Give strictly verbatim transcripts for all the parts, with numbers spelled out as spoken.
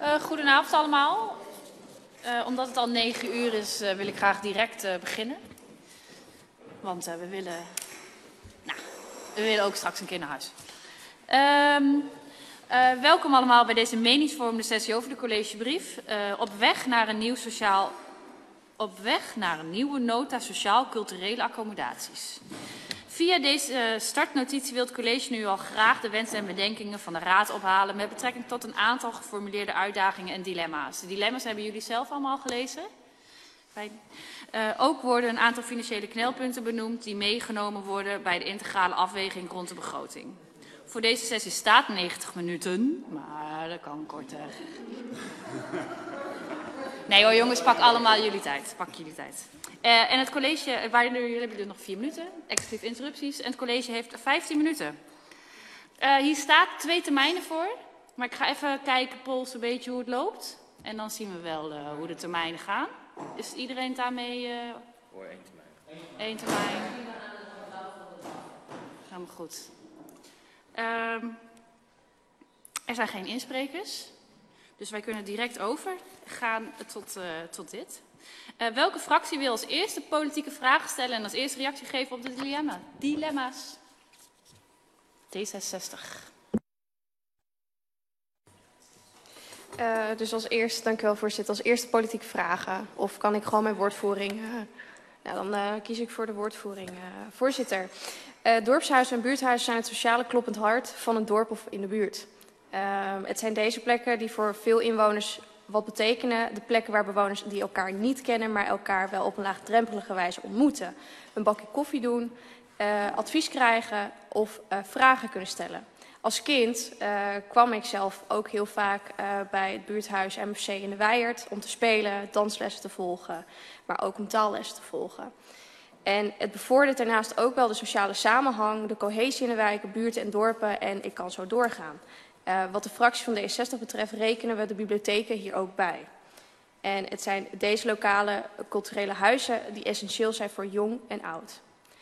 Uh, goedenavond allemaal. Uh, omdat het al negen uur is, uh, wil ik graag direct uh, beginnen. Want uh, we willen... Nou, we willen ook straks een keer naar huis. Um, uh, welkom allemaal bij deze meningsvormende sessie over de collegebrief. Uh, op weg naar een nieuw sociaal... Op weg naar een nieuwe nota sociaal-culturele accommodaties. Via deze startnotitie wil het college nu al graag de wensen en bedenkingen van de raad ophalen met betrekking tot een aantal geformuleerde uitdagingen en dilemma's. De dilemma's hebben jullie zelf allemaal gelezen. Uh, ook worden een aantal financiële knelpunten benoemd die meegenomen worden bij de integrale afweging rond de begroting. Voor deze sessie staat negentig minuten, maar dat kan korter. Nee hoor jongens, pak allemaal jullie tijd. Pak jullie tijd. Uh, en het college, waar jullie hebben er nog vier minuten, exclusief interrupties. En het college heeft vijftien minuten. Uh, hier staat twee termijnen voor. Maar ik ga even kijken, polsen, een beetje hoe het loopt. En dan zien we wel uh, hoe de termijnen gaan. Is iedereen daarmee... Uh... Voor één termijn. Eén termijn. Helemaal goed. Uh, er zijn geen insprekers. Dus wij kunnen direct overgaan tot, uh, tot dit. Uh, welke fractie wil als eerste politieke vragen stellen en als eerste reactie geven op de dilemma? dilemma's? D zesenzestig. Uh, dus als eerste, dank u wel voorzitter, als eerste politieke vragen. Of kan ik gewoon mijn woordvoering... Uh, nou, dan uh, kies ik voor de woordvoering. Uh, voorzitter, uh, dorpshuizen en buurthuizen zijn het sociale kloppend hart van een dorp of in de buurt. Uh, het zijn deze plekken die voor veel inwoners wat betekenen. De plekken waar bewoners die elkaar niet kennen, maar elkaar wel op een laagdrempelige wijze ontmoeten. Een bakje koffie doen, uh, advies krijgen of uh, vragen kunnen stellen. Als kind uh, kwam ik zelf ook heel vaak uh, bij het buurthuis M F C in de Wijert om te spelen, danslessen te volgen, maar ook om taallessen te volgen. En het bevordert daarnaast ook wel de sociale samenhang, de cohesie in de wijken, buurten en dorpen en ik kan zo doorgaan. Uh, wat de fractie van D zesenzestig betreft rekenen we de bibliotheken hier ook bij. En het zijn deze lokale culturele huizen die essentieel zijn voor jong en oud.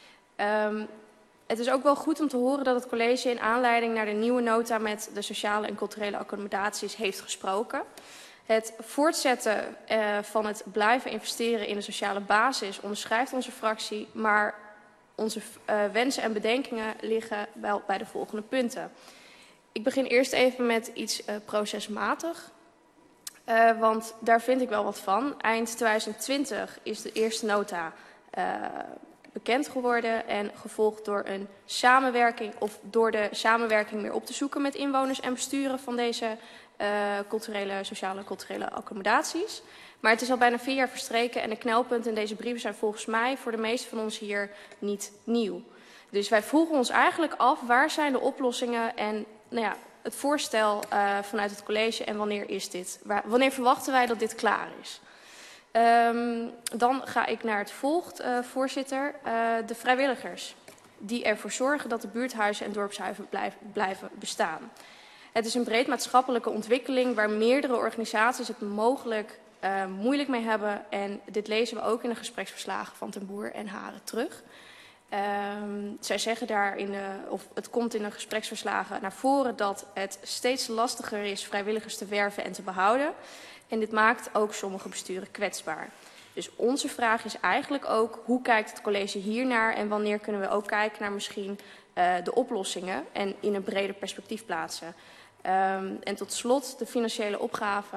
Um, het is ook wel goed om te horen dat het college in aanleiding naar de nieuwe nota met de sociale en culturele accommodaties heeft gesproken. Het voortzetten uh, van het blijven investeren in de sociale basis onderschrijft onze fractie, maar onze uh, wensen en bedenkingen liggen wel bij de volgende punten. Ik begin eerst even met iets uh, procesmatig, uh, want daar vind ik wel wat van. Eind twintig twintig is de eerste nota uh, bekend geworden en gevolgd door een samenwerking of door de samenwerking meer op te zoeken met inwoners en besturen van deze uh, culturele, sociale en culturele accommodaties. Maar het is al bijna vier jaar verstreken en de knelpunten in deze brieven zijn volgens mij voor de meeste van ons hier niet nieuw. Dus wij vroegen ons eigenlijk af waar zijn de oplossingen en nou ja, het voorstel uh, vanuit het college en wanneer is dit? Waar, wanneer verwachten wij dat dit klaar is? Um, dan ga ik naar het volgt, uh, voorzitter. Uh, de vrijwilligers die ervoor zorgen dat de buurthuizen en dorpshuizen blijf, blijven bestaan. Het is een breed maatschappelijke ontwikkeling waar meerdere organisaties het mogelijk uh, moeilijk mee hebben. En dit lezen we ook in de gespreksverslagen van Ten Boer en Haren terug. Um, zij zeggen daar in de, of het komt in de gespreksverslagen naar voren dat het steeds lastiger is vrijwilligers te werven en te behouden. En dit maakt ook sommige besturen kwetsbaar. Dus onze vraag is eigenlijk ook hoe kijkt het college hiernaar en wanneer kunnen we ook kijken naar misschien uh, de oplossingen en in een breder perspectief plaatsen. Um, en tot slot de financiële opgave.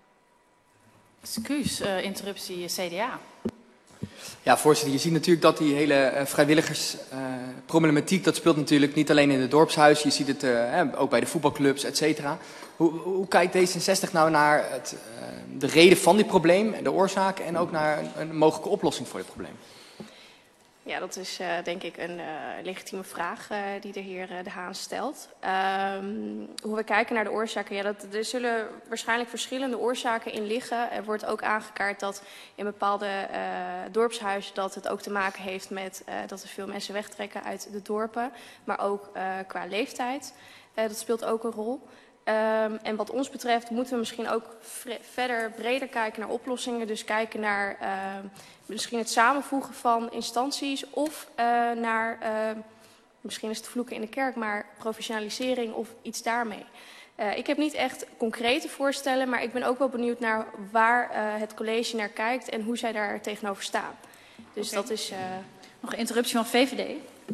Excuus, uh, interruptie C D A. Ja, voorzitter, je ziet natuurlijk dat die hele uh, vrijwilligersproblematiek, uh, dat speelt natuurlijk niet alleen in de dorpshuizen, je ziet het uh, ook bij de voetbalclubs, et cetera. Hoe, hoe kijkt D zesenzestig nou naar het, uh, de reden van dit probleem, de oorzaken en ook naar een, een mogelijke oplossing voor dit probleem? Ja, dat is uh, denk ik een uh, legitieme vraag uh, die de heer uh, De Haan stelt. Um, hoe we kijken naar de oorzaken, ja, dat, er zullen waarschijnlijk verschillende oorzaken in liggen. Er wordt ook aangekaart dat in bepaalde uh, dorpshuizen dat het ook te maken heeft met uh, dat er veel mensen wegtrekken uit de dorpen. Maar ook uh, qua leeftijd, uh, dat speelt ook een rol. Um, en wat ons betreft moeten we misschien ook verder breder kijken naar oplossingen. Dus kijken naar uh, misschien het samenvoegen van instanties of uh, naar, uh, misschien is het vloeken in de kerk, maar professionalisering of iets daarmee. Uh, ik heb niet echt concrete voorstellen, maar ik ben ook wel benieuwd naar waar uh, het college naar kijkt en hoe zij daar tegenover staan. Dus okay. dat is... Uh... Nog een interruptie van V V D.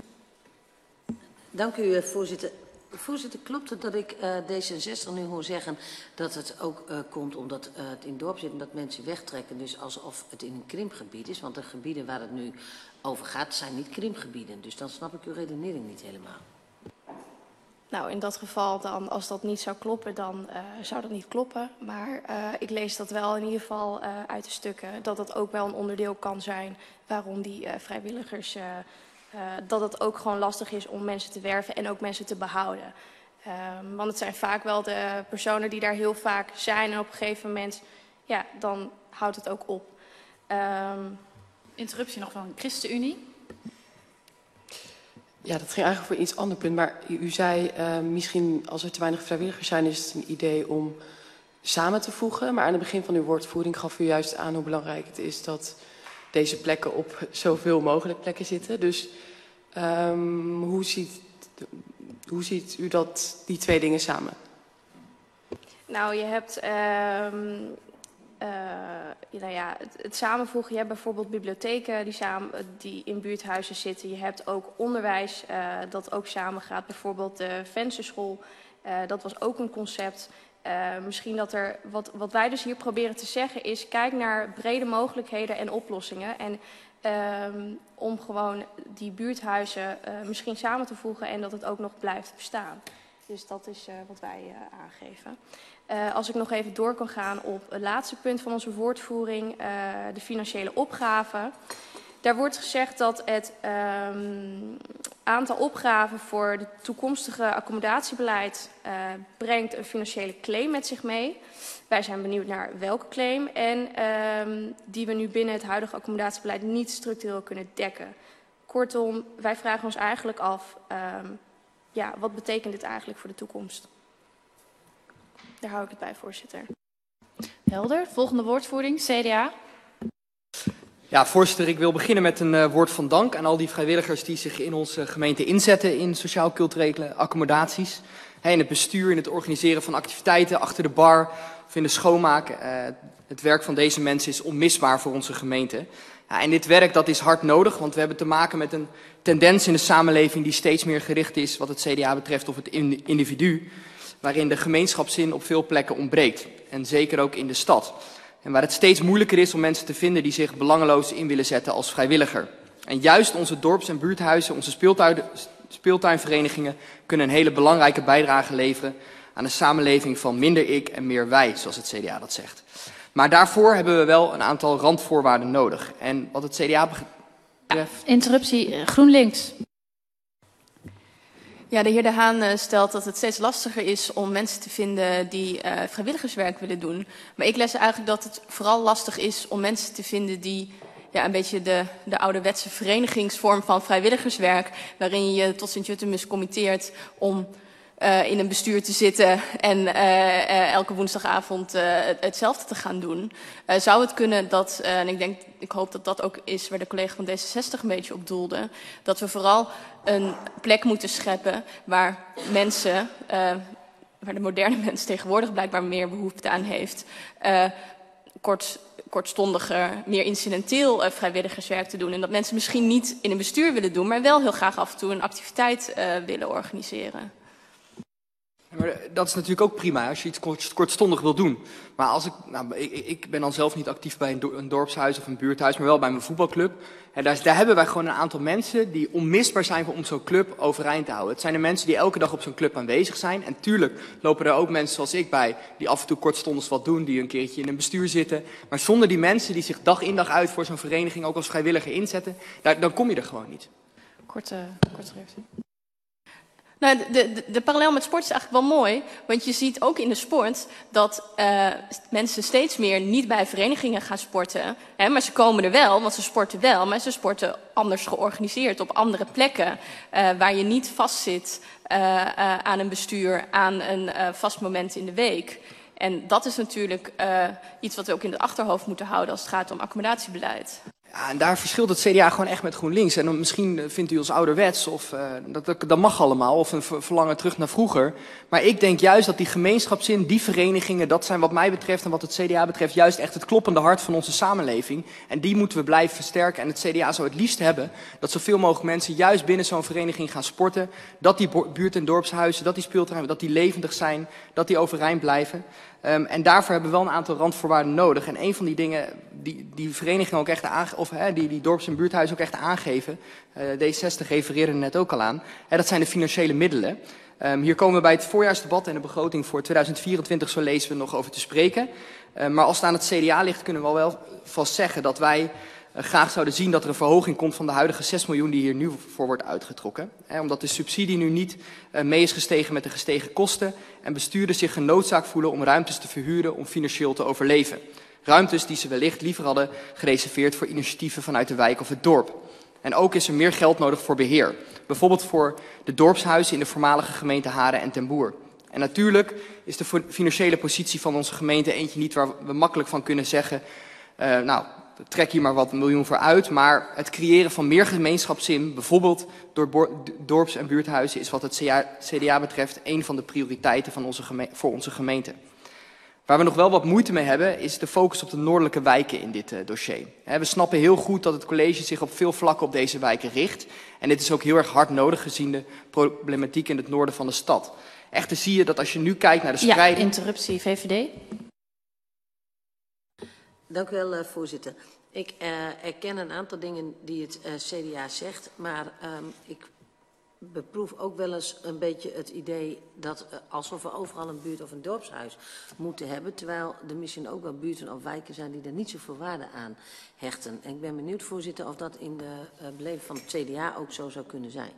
Dank u, voorzitter. Voorzitter, klopt het dat ik uh, D zesenzestig nu hoor zeggen dat het ook uh, komt omdat uh, het in het dorp zit en dat mensen wegtrekken, dus alsof het in een krimpgebied is? Want de gebieden waar het nu over gaat zijn niet krimpgebieden. Dus dan snap ik uw redenering niet helemaal. Nou, in dat geval, dan, als dat niet zou kloppen, dan uh, zou dat niet kloppen. Maar uh, ik lees dat wel in ieder geval uh, uit de stukken, dat dat ook wel een onderdeel kan zijn waarom die uh, vrijwilligers... Uh, Uh, dat het ook gewoon lastig is om mensen te werven en ook mensen te behouden. Um, want het zijn vaak wel de personen die daar heel vaak zijn en op een gegeven moment, ja, dan houdt het ook op. Um, Interruptie nog van ChristenUnie. Ja, dat ging eigenlijk voor een iets ander punt. Maar u, u zei uh, misschien als er te weinig vrijwilligers zijn is het een idee om samen te voegen. Maar aan het begin van uw woordvoering gaf u juist aan hoe belangrijk het is dat deze plekken op zoveel mogelijk plekken zitten. Dus um, hoe, ziet, hoe ziet u dat, die twee dingen samen? Nou, je hebt um, uh, nou ja, het, het samenvoegen. Je hebt bijvoorbeeld bibliotheken die, samen, die in buurthuizen zitten. Je hebt ook onderwijs uh, dat ook samengaat. Bijvoorbeeld de vensterschool, uh, dat was ook een concept. Uh, misschien dat er, wat, wat wij dus hier proberen te zeggen is, kijk naar brede mogelijkheden en oplossingen. En um, om gewoon die buurthuizen uh, misschien samen te voegen en dat het ook nog blijft bestaan. Dus dat is uh, wat wij uh, aangeven. Uh, als ik nog even door kan gaan op het laatste punt van onze woordvoering, uh, de financiële opgave. Daar wordt gezegd dat het um, aantal opgaven voor het toekomstige accommodatiebeleid uh, brengt een financiële claim met zich mee. Wij zijn benieuwd naar welke claim en um, die we nu binnen het huidige accommodatiebeleid niet structureel kunnen dekken. Kortom, wij vragen ons eigenlijk af, um, ja, wat betekent dit eigenlijk voor de toekomst? Daar hou ik het bij, voorzitter. Helder. Volgende woordvoering, C D A. Ja, voorzitter, ik wil beginnen met een uh, woord van dank aan al die vrijwilligers die zich in onze gemeente inzetten in sociaal-culturele accommodaties. He, in het bestuur, in het organiseren van activiteiten, achter de bar of in de schoonmaak. Uh, het werk van deze mensen is onmisbaar voor onze gemeente. Ja, en dit werk dat is hard nodig, want we hebben te maken met een tendens in de samenleving die steeds meer gericht is wat het C D A betreft op het individu, waarin de gemeenschapszin op veel plekken ontbreekt. En zeker ook in de stad. En waar het steeds moeilijker is om mensen te vinden die zich belangeloos in willen zetten als vrijwilliger. En juist onze dorps- en buurthuizen, onze speeltuin, speeltuinverenigingen kunnen een hele belangrijke bijdrage leveren aan een samenleving van minder ik en meer wij, zoals het C D A dat zegt. Maar daarvoor hebben we wel een aantal randvoorwaarden nodig. En wat het C D A betreft... Ja, interruptie, GroenLinks. Ja, de heer De Haan stelt dat het steeds lastiger is om mensen te vinden die uh, vrijwilligerswerk willen doen. Maar ik lees eigenlijk dat het vooral lastig is om mensen te vinden die ja, een beetje de, de ouderwetse verenigingsvorm van vrijwilligerswerk, waarin je je tot Sint-Jutemus committeert om uh, in een bestuur te zitten en uh, uh, elke woensdagavond uh, hetzelfde te gaan doen. Uh, zou het kunnen dat, uh, en ik denk, ik hoop dat dat ook is waar de collega van D zesenzestig een beetje op doelde, dat we vooral een plek moeten scheppen waar mensen, uh, waar de moderne mens tegenwoordig blijkbaar meer behoefte aan heeft, uh, kort, kortstondiger, meer incidenteel uh, vrijwilligerswerk te doen. En dat mensen misschien niet in een bestuur willen doen, maar wel heel graag af en toe een activiteit uh, willen organiseren. Maar dat is natuurlijk ook prima als je iets kort, kortstondig wil doen. Maar als ik, nou, ik, ik ben dan zelf niet actief bij een, do, een dorpshuis of een buurthuis, maar wel bij mijn voetbalclub. En daar, daar hebben wij gewoon een aantal mensen die onmisbaar zijn om zo'n club overeind te houden. Het zijn de mensen die elke dag op zo'n club aanwezig zijn. En tuurlijk lopen er ook mensen zoals ik bij, die af en toe kortstondig wat doen, die een keertje in een bestuur zitten. Maar zonder die mensen die zich dag in dag uit voor zo'n vereniging ook als vrijwilliger inzetten, daar, dan kom je er gewoon niet. Korte, korte reactie. Nou, de, de, de parallel met sport is eigenlijk wel mooi, want je ziet ook in de sport dat uh, mensen steeds meer niet bij verenigingen gaan sporten. Hè, maar ze komen er wel, want ze sporten wel, maar ze sporten anders georganiseerd op andere plekken, uh, waar je niet vastzit uh, uh, aan een bestuur, aan een uh, vast moment in de week. En dat is natuurlijk uh, iets wat we ook in het achterhoofd moeten houden als het gaat om accommodatiebeleid. Ja, en daar verschilt het C D A gewoon echt met GroenLinks. En dan misschien vindt u ons ouderwets, of uh, dat, dat, dat mag allemaal, of een verlangen terug naar vroeger. Maar ik denk juist dat die gemeenschapszin, die verenigingen, dat zijn wat mij betreft en wat het C D A betreft juist echt het kloppende hart van onze samenleving. En die moeten we blijven versterken. En het C D A zou het liefst hebben dat zoveel mogelijk mensen juist binnen zo'n vereniging gaan sporten. Dat die buurt- en dorpshuizen, dat die speelterreinen, dat die levendig zijn, dat die overeind blijven. Um, en daarvoor hebben we wel een aantal randvoorwaarden nodig. En een van die dingen die die verenigingen ook echt aangeven, of hè, die, die dorps- en buurthuizen ook echt aangeven, uh, D zestig refereerde er net ook al aan, hè, dat zijn de financiële middelen. Um, hier komen we bij het voorjaarsdebat en de begroting voor tweeduizend vierentwintig, zo lezen we, nog over te spreken. Uh, maar als het aan het C D A ligt, kunnen we wel vast zeggen dat wij uh, graag zouden zien dat er een verhoging komt van de huidige zes miljoen die hier nu voor wordt uitgetrokken. Hè, omdat de subsidie nu niet uh, mee is gestegen met de gestegen kosten en bestuurders zich genoodzaakt voelen om ruimtes te verhuren om financieel te overleven. Ruimtes die ze wellicht liever hadden gereserveerd voor initiatieven vanuit de wijk of het dorp. En ook is er meer geld nodig voor beheer. Bijvoorbeeld voor de dorpshuizen in de voormalige gemeente Haren en Ten Boer. En natuurlijk is de financiële positie van onze gemeente eentje niet waar we makkelijk van kunnen zeggen, uh, nou, trek hier maar wat miljoen voor uit. Maar het creëren van meer gemeenschapszin, bijvoorbeeld door dorps- en buurthuizen, is wat het C D A betreft een van de prioriteiten van onze voor onze gemeente. Waar we nog wel wat moeite mee hebben, is de focus op de noordelijke wijken in dit uh, dossier. He, we snappen heel goed dat het college zich op veel vlakken op deze wijken richt. En dit is ook heel erg hard nodig gezien de problematiek in het noorden van de stad. Echter zie je dat als je nu kijkt naar de spreiding... Ja, interruptie, V V D. Dank u wel, uh, voorzitter. Ik uh, erken een aantal dingen die het uh, C D A zegt, maar um, ik beproef ook wel eens een beetje het idee dat uh, alsof we overal een buurt of een dorpshuis moeten hebben, terwijl er misschien ook wel buurten of wijken zijn die er niet zoveel waarde aan hechten. En ik ben benieuwd, voorzitter, of dat in de uh, beleving van het C D A ook zo zou kunnen zijn.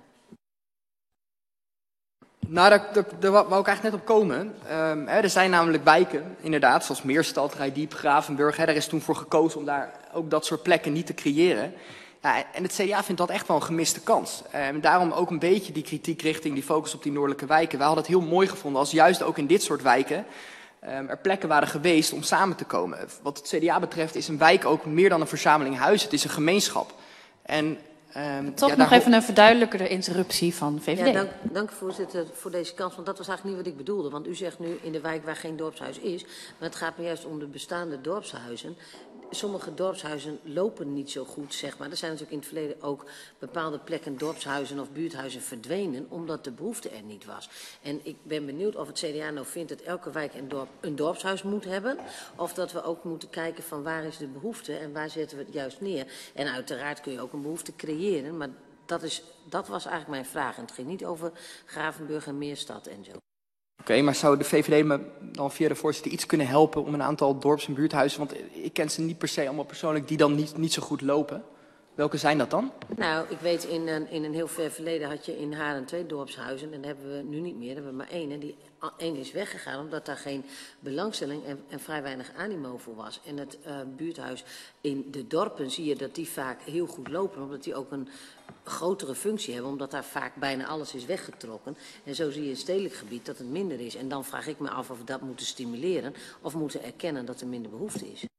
Nou, daar, daar, daar wou ik eigenlijk net op komen. Um, hè, er zijn namelijk wijken, inderdaad, zoals Meerstad, Reitdiep, Gravenburg. Hè, daar is toen voor gekozen om daar ook dat soort plekken niet te creëren. Ja, en het C D A vindt dat echt wel een gemiste kans. En daarom ook een beetje die kritiek richting die focus op die noordelijke wijken. Wij hadden het heel mooi gevonden als juist ook in dit soort wijken um, er plekken waren geweest om samen te komen. Wat het C D A betreft is een wijk ook meer dan een verzameling huizen. Het is een gemeenschap. En Um, Toch ja, nog even een verduidelijkende interruptie van V V D. Ja, dank, dank voorzitter voor deze kans, want dat was eigenlijk niet wat ik bedoelde. Want u zegt nu in de wijk waar geen dorpshuis is, maar het gaat me juist om de bestaande dorpshuizen. Sommige dorpshuizen lopen niet zo goed, zeg maar. Er zijn natuurlijk in het verleden ook bepaalde plekken dorpshuizen of buurthuizen verdwenen, omdat de behoefte er niet was. En ik ben benieuwd of het C D A nou vindt dat elke wijk en dorp een dorpshuis moet hebben, of dat we ook moeten kijken van waar is de behoefte en waar zetten we het juist neer. En uiteraard kun je ook een behoefte creëren, maar dat, is, dat was eigenlijk mijn vraag. En het ging niet over Gravenburg en Meerstad en zo. Oké, okay, maar zou de V V D me dan via de voorzitter iets kunnen helpen om een aantal dorps- en buurthuizen, want ik ken ze niet per se allemaal persoonlijk, die dan niet, niet zo goed lopen. Welke zijn dat dan? Nou, ik weet in een, in een heel ver verleden had je in Haren twee dorpshuizen en dat hebben we nu niet meer. Dat hebben we maar één en die één is weggegaan omdat daar geen belangstelling en, en vrij weinig animo voor was. En het uh, buurthuis in de dorpen zie je dat die vaak heel goed lopen, omdat die ook een grotere functie hebben, omdat daar vaak bijna alles is weggetrokken. En zo zie je in het stedelijk gebied dat het minder is. En dan vraag ik me af of we dat moeten stimuleren of moeten erkennen dat er minder behoefte is.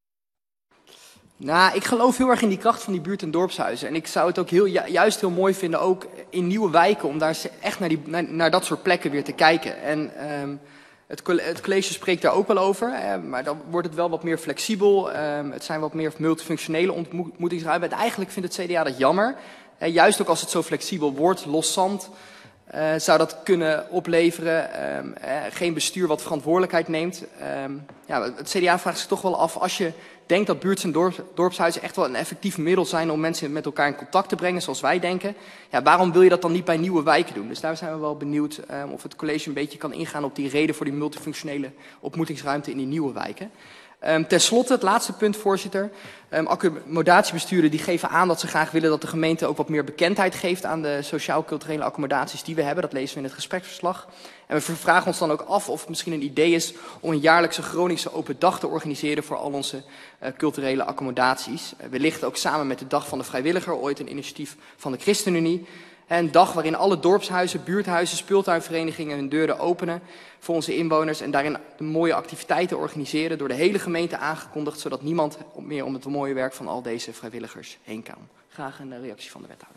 Nou, ik geloof heel erg in die kracht van die buurt- en dorpshuizen. En ik zou het ook heel, ju juist heel mooi vinden, ook in nieuwe wijken, om daar echt naar, die, naar, naar dat soort plekken weer te kijken. En um, het, het college spreekt daar ook wel over, hè, maar dan wordt het wel wat meer flexibel. Um, het zijn wat meer multifunctionele ontmoetingsruimten. En eigenlijk vindt het C D A dat jammer. Hè, juist ook als het zo flexibel wordt, los zand, uh, zou dat kunnen opleveren. Um, uh, geen bestuur wat verantwoordelijkheid neemt. Um, ja, het C D A vraagt zich toch wel af, als je denkt dat buurts- en dorps, dorpshuizen echt wel een effectief middel zijn om mensen met elkaar in contact te brengen, zoals wij denken. Ja, waarom wil je dat dan niet bij nieuwe wijken doen? Dus daar zijn we wel benieuwd um, of het college een beetje kan ingaan op die reden voor die multifunctionele ontmoetingsruimte in die nieuwe wijken. Um, ten slotte, het laatste punt, voorzitter. Um, accommodatiebesturen die geven aan dat ze graag willen dat de gemeente ook wat meer bekendheid geeft aan de sociaal-culturele accommodaties die we hebben. Dat lezen we in het gespreksverslag. En we vragen ons dan ook af of het misschien een idee is om een jaarlijkse Groningse open dag te organiseren voor al onze uh, culturele accommodaties. Uh, wellicht ook samen met de Dag van de Vrijwilliger, ooit een initiatief van de ChristenUnie. Een dag waarin alle dorpshuizen, buurthuizen, speeltuinverenigingen hun deuren openen voor onze inwoners. En daarin de mooie activiteiten organiseren, door de hele gemeente aangekondigd, zodat niemand meer om het mooie werk van al deze vrijwilligers heen kan. Graag een reactie van de wethouder.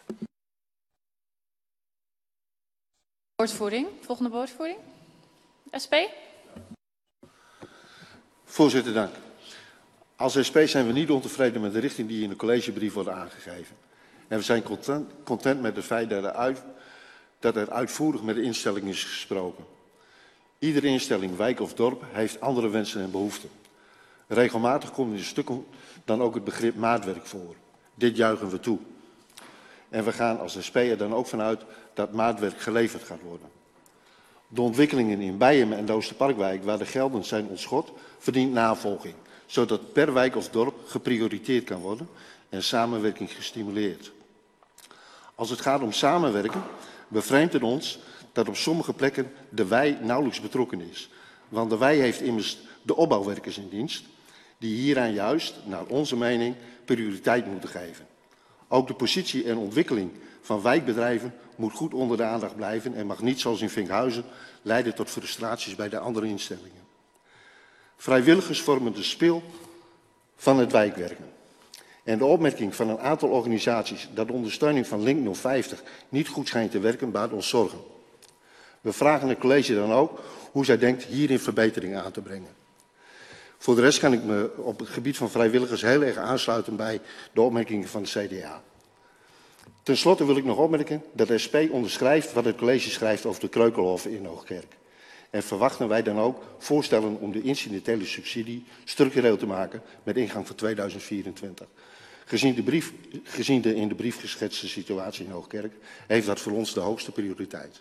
Woordvoering. Volgende woordvoering. S P. Voorzitter, dank. Als S P zijn we niet ontevreden met de richting die in de collegebrief wordt aangegeven. En we zijn content, content met het feit dat er, uit, dat er uitvoerig met de instelling is gesproken. Iedere instelling, wijk of dorp, heeft andere wensen en behoeften. Regelmatig komt in de stukken dan ook het begrip maatwerk voor. Dit juichen we toe. En we gaan als S P er dan ook vanuit dat maatwerk geleverd gaat worden. De ontwikkelingen in Beijum en de Oosterparkwijk, waar de gelden zijn ontschot, verdient navolging, zodat per wijk of dorp geprioriteerd kan worden en samenwerking gestimuleerd. Als het gaat om samenwerken, bevreemdt het ons dat op sommige plekken de wij nauwelijks betrokken is. Want de wij heeft immers de opbouwwerkers in dienst, die hieraan juist, naar onze mening, prioriteit moeten geven. Ook de positie en ontwikkeling van wijkbedrijven moet goed onder de aandacht blijven en mag niet, zoals in Vinkhuizen, leiden tot frustraties bij de andere instellingen. Vrijwilligers vormen de spil van het wijkwerken. En de opmerking van een aantal organisaties dat de ondersteuning van Link nul vijftig niet goed schijnt te werken, baart ons zorgen. We vragen het college dan ook hoe zij denkt hierin verbetering aan te brengen. Voor de rest kan ik me op het gebied van vrijwilligers heel erg aansluiten bij de opmerkingen van de C D A. Ten slotte wil ik nog opmerken dat de S P onderschrijft wat het college schrijft over de Kreukelhoven in Hoogkerk. En verwachten wij dan ook voorstellen om de incidentele subsidie structureel te maken met ingang van tweeduizend vierentwintig. Gezien de, brief, gezien de in de brief geschetste situatie in Hoogkerk heeft dat voor ons de hoogste prioriteit.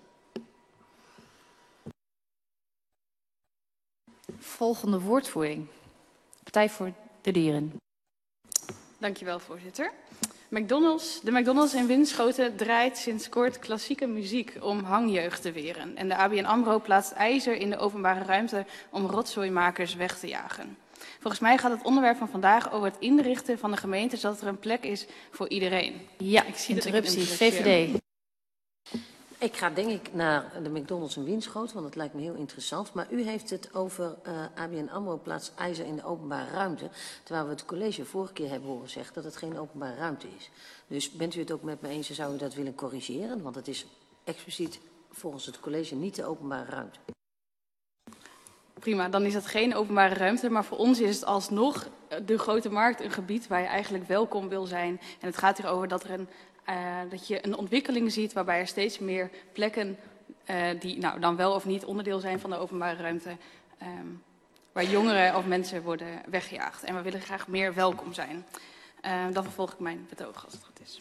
Volgende woordvoering. Partij voor de Dieren. Dankjewel, voorzitter. McDonald's, de McDonald's in Winschoten draait sinds kort klassieke muziek om hangjeugd te weren. En de A B N AMRO plaatst ijzer in de openbare ruimte om rotzooimakers weg te jagen. Volgens mij gaat het onderwerp van vandaag over het inrichten van de gemeente, zodat er een plek is voor iedereen. Ja, ik zie interruptie, dat ik V V D. Ik ga denk ik naar de McDonald's in Winschoten, want dat lijkt me heel interessant. Maar u heeft het over uh, A B N AMRO plaatst ijzer in de openbare ruimte. Terwijl we het college vorige keer hebben horen zeggen dat het geen openbare ruimte is. Dus bent u het ook met me eens en zou u dat willen corrigeren? Want het is expliciet volgens het college niet de openbare ruimte. Prima, dan is dat geen openbare ruimte. Maar voor ons is het alsnog de Grote Markt een gebied waar je eigenlijk welkom wil zijn. En het gaat erover dat er een... Uh, dat je een ontwikkeling ziet waarbij er steeds meer plekken uh, die nou, dan wel of niet onderdeel zijn van de openbare ruimte, um, waar jongeren of mensen worden weggejaagd. En we willen graag meer welkom zijn. Uh, dan vervolg ik mijn betoog als het goed is.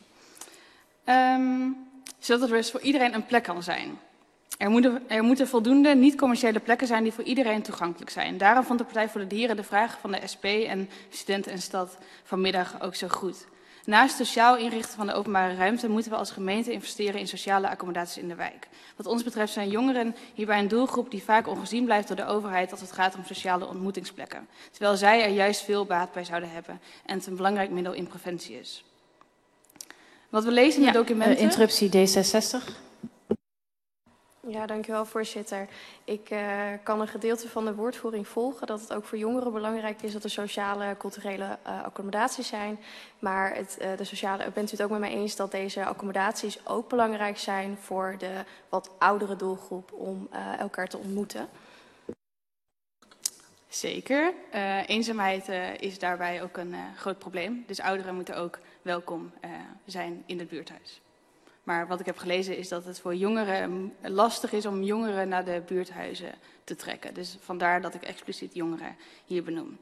Um, zodat er dus voor iedereen een plek kan zijn. Er moeten, er moeten voldoende niet-commerciële plekken zijn die voor iedereen toegankelijk zijn. Daarom vond de Partij voor de Dieren de vraag van de S P en Studenten en Stad vanmiddag ook zo goed. Naast sociaal inrichten van de openbare ruimte moeten we als gemeente investeren in sociale accommodaties in de wijk. Wat ons betreft zijn jongeren hierbij een doelgroep die vaak ongezien blijft door de overheid als het gaat om sociale ontmoetingsplekken. Terwijl zij er juist veel baat bij zouden hebben en het een belangrijk middel in preventie is. Wat we lezen in de ja, documenten... Uh, interruptie D zesenzestig. Ja, dankjewel voorzitter. Ik uh, kan een gedeelte van de woordvoering volgen dat het ook voor jongeren belangrijk is dat er sociale, culturele uh, accommodaties zijn. Maar het, uh, de sociale, bent u het ook met mij eens dat deze accommodaties ook belangrijk zijn voor de wat oudere doelgroep om uh, elkaar te ontmoeten? Zeker. Uh, eenzaamheid uh, is daarbij ook een uh, groot probleem. Dus ouderen moeten ook welkom uh, zijn in het buurthuis. Maar wat ik heb gelezen is dat het voor jongeren lastig is om jongeren naar de buurthuizen te trekken. Dus vandaar dat ik expliciet jongeren hier benoem.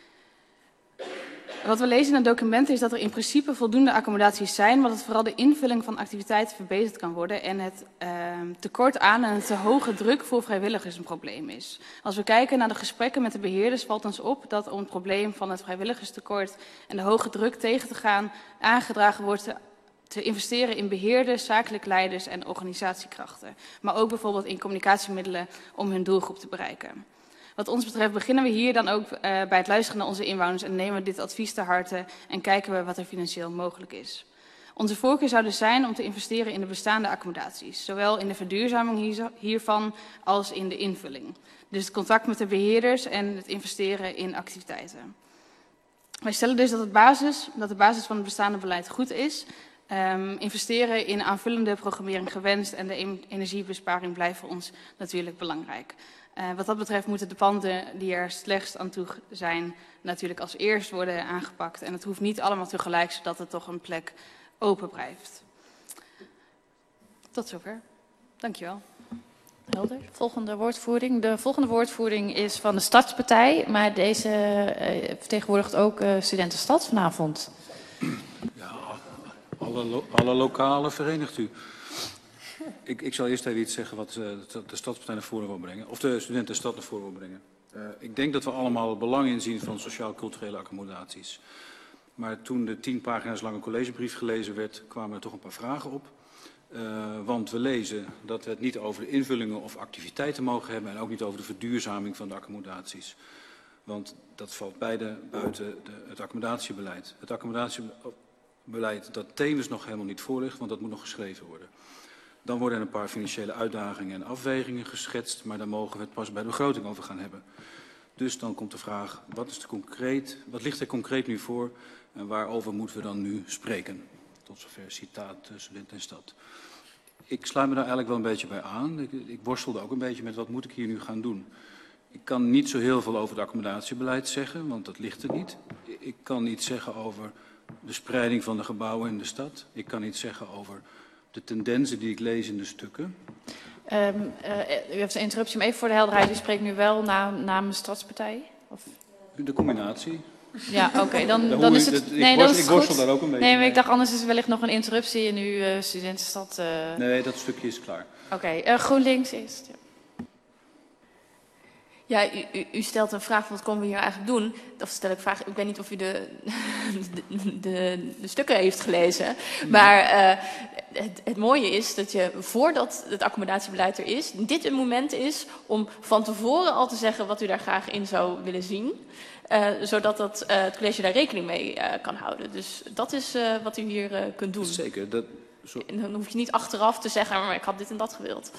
Wat we lezen in het document is dat er in principe voldoende accommodaties zijn, maar dat vooral de invulling van activiteiten verbeterd kan worden en het uh, tekort aan en te hoge druk voor vrijwilligers een probleem is. Als we kijken naar de gesprekken met de beheerders valt ons op dat om het probleem van het vrijwilligerstekort en de hoge druk tegen te gaan aangedragen wordt te te investeren in beheerders, zakelijke leiders en organisatiekrachten. Maar ook bijvoorbeeld in communicatiemiddelen om hun doelgroep te bereiken. Wat ons betreft beginnen we hier dan ook uh, bij het luisteren naar onze inwoners en nemen we dit advies ter harte en kijken we wat er financieel mogelijk is. Onze voorkeur zou dus zijn om te investeren in de bestaande accommodaties, zowel in de verduurzaming hiervan als in de invulling. Dus het contact met de beheerders en het investeren in activiteiten. Wij stellen dus dat, het basis, dat de basis van het bestaande beleid goed is. Um, investeren in aanvullende programmering gewenst en de energiebesparing blijft voor ons natuurlijk belangrijk. Uh, wat dat betreft moeten de panden die er slechtst aan toe zijn natuurlijk als eerst worden aangepakt. En het hoeft niet allemaal tegelijk, zodat er toch een plek open blijft. Tot zover. Dankjewel. Helder. Volgende woordvoering. De volgende woordvoering is van de Stadspartij, maar deze uh, vertegenwoordigt ook uh, Studentenstad vanavond. Ja, alle, lo alle lokalen verenigt u. Ik, ik zal eerst even iets zeggen wat uh, de Stadspartij naar voren wil brengen, of de Studentenstad naar voren wil brengen. Uh, ik denk dat we allemaal het belang inzien van sociaal-culturele accommodaties. Maar toen de tien pagina's lange collegebrief gelezen werd, kwamen er toch een paar vragen op. Uh, want we lezen dat we het niet over de invullingen of activiteiten mogen hebben en ook niet over de verduurzaming van de accommodaties. Want dat valt beide buiten de, het accommodatiebeleid. Het accommodatiebeleid dat tevens nog helemaal niet voor ligt, want dat moet nog geschreven worden. Dan worden er een paar financiële uitdagingen en afwegingen geschetst, maar daar mogen we het pas bij de begroting over gaan hebben. Dus dan komt de vraag, wat, is de concreet, wat ligt er concreet nu voor en waarover moeten we dan nu spreken? Tot zover citaat Student en Stad. Ik sluit me daar eigenlijk wel een beetje bij aan. Ik, ik worstelde ook een beetje met wat moet ik hier nu gaan doen. Ik kan niet zo heel veel over het accommodatiebeleid zeggen, want dat ligt er niet. Ik kan niet zeggen over de spreiding van de gebouwen in de stad. Ik kan niet zeggen over de tendensen die ik lees in de stukken. Um, uh, u heeft een interruptie, maar even voor de helderheid. U spreekt nu wel na, namens de Stadspartij? Of? De combinatie. Ja, oké. Okay, dan, dan, dan is ik, het... dat, Nee, ik, dat worst, is ik worstel goed. daar ook een beetje Nee, maar mee. ik dacht anders is er wellicht nog een interruptie en nu uh, Studentenstad... Uh... Nee, dat stukje is klaar. Oké, okay, uh, GroenLinks eerst. Ja. Ja, u, u, u stelt een vraag, wat komen we hier eigenlijk doen? Of stel ik vraag, ik weet niet of u de, de, de, de stukken heeft gelezen. Maar uh, het, het mooie is dat je, voordat het accommodatiebeleid er is, dit een moment is om van tevoren al te zeggen wat u daar graag in zou willen zien. Uh, zodat dat, uh, het college daar rekening mee uh, kan houden. Dus dat is uh, wat u hier uh, kunt doen. Zeker. Dat, zo... En dan hoef je niet achteraf te zeggen, maar ik had dit en dat gewild.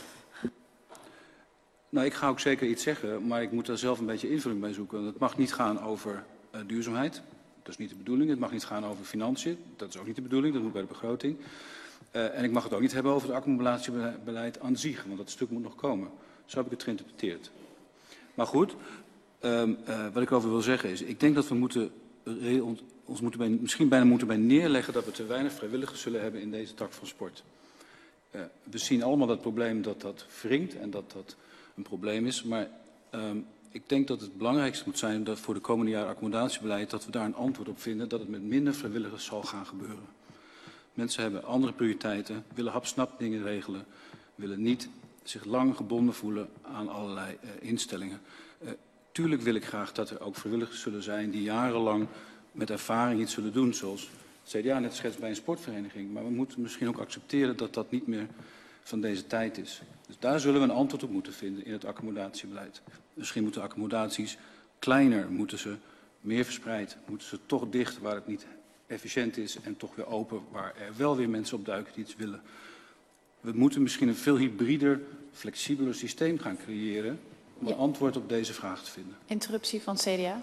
Nou, ik ga ook zeker iets zeggen, maar ik moet daar zelf een beetje invulling bij zoeken. Het mag niet gaan over uh, duurzaamheid, dat is niet de bedoeling. Het mag niet gaan over financiën, dat is ook niet de bedoeling, dat moet bij de begroting. Uh, en ik mag het ook niet hebben over het accomodatiebeleid aan zich, want dat stuk moet nog komen. Zo heb ik het geïnterpreteerd. Maar goed, um, uh, wat ik over wil zeggen is, ik denk dat we moeten, uh, ons moeten bij, misschien bijna moeten bij neerleggen dat we te weinig vrijwilligers zullen hebben in deze tak van sport. Uh, we zien allemaal dat probleem dat dat wringt en dat dat een probleem is, maar um, ik denk dat het belangrijkste moet zijn dat voor de komende jaren accommodatiebeleid dat we daar een antwoord op vinden dat het met minder vrijwilligers zal gaan gebeuren. Mensen hebben andere prioriteiten, willen hapsnap dingen regelen, willen niet zich lang gebonden voelen aan allerlei uh, instellingen. Uh, tuurlijk wil ik graag dat er ook vrijwilligers zullen zijn die jarenlang met ervaring iets zullen doen, zoals het C D A net schetst bij een sportvereniging. Maar we moeten misschien ook accepteren dat dat niet meer van deze tijd is. Dus daar zullen we een antwoord op moeten vinden in het accommodatiebeleid. Misschien moeten accommodaties kleiner, moeten ze meer verspreid, moeten ze toch dicht waar het niet efficiënt is en toch weer open waar er wel weer mensen op duiken die iets willen. We moeten misschien een veel hybrider, flexibeler systeem gaan creëren om een ja. antwoord op deze vraag te vinden. Interruptie van het C D A.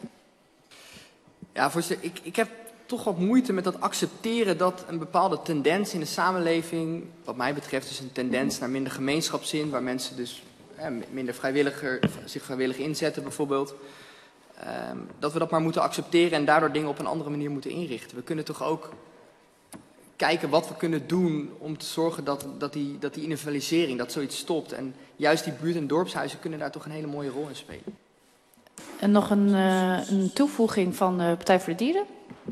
Ja, voorzitter, ik, ik heb toch wat moeite met dat accepteren dat een bepaalde tendens in de samenleving, wat mij betreft is een tendens naar minder gemeenschapszin, waar mensen dus eh, minder vrijwilliger, zich vrijwillig inzetten bijvoorbeeld, uh, dat we dat maar moeten accepteren en daardoor dingen op een andere manier moeten inrichten. We kunnen toch ook kijken wat we kunnen doen om te zorgen dat, dat, die, dat die individualisering, dat zoiets stopt. En juist die buurt- en dorpshuizen kunnen daar toch een hele mooie rol in spelen. En nog een, uh, een toevoeging van de Partij voor de Dieren.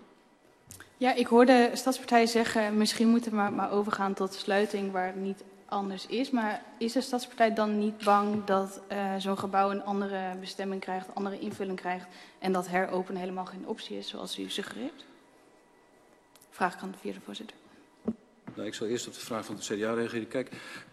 Ja, ik hoorde Stadspartij zeggen, misschien moeten we maar, maar overgaan tot sluiting waar het niet anders is. Maar is de Stadspartij dan niet bang dat uh, zo'n gebouw een andere bestemming krijgt, een andere invulling krijgt en dat heropenen helemaal geen optie is, zoals u suggereert? Vraag ik aan de vierde voorzitter. Nou, ik zal eerst op de vraag van de C D A reageren. Kijk,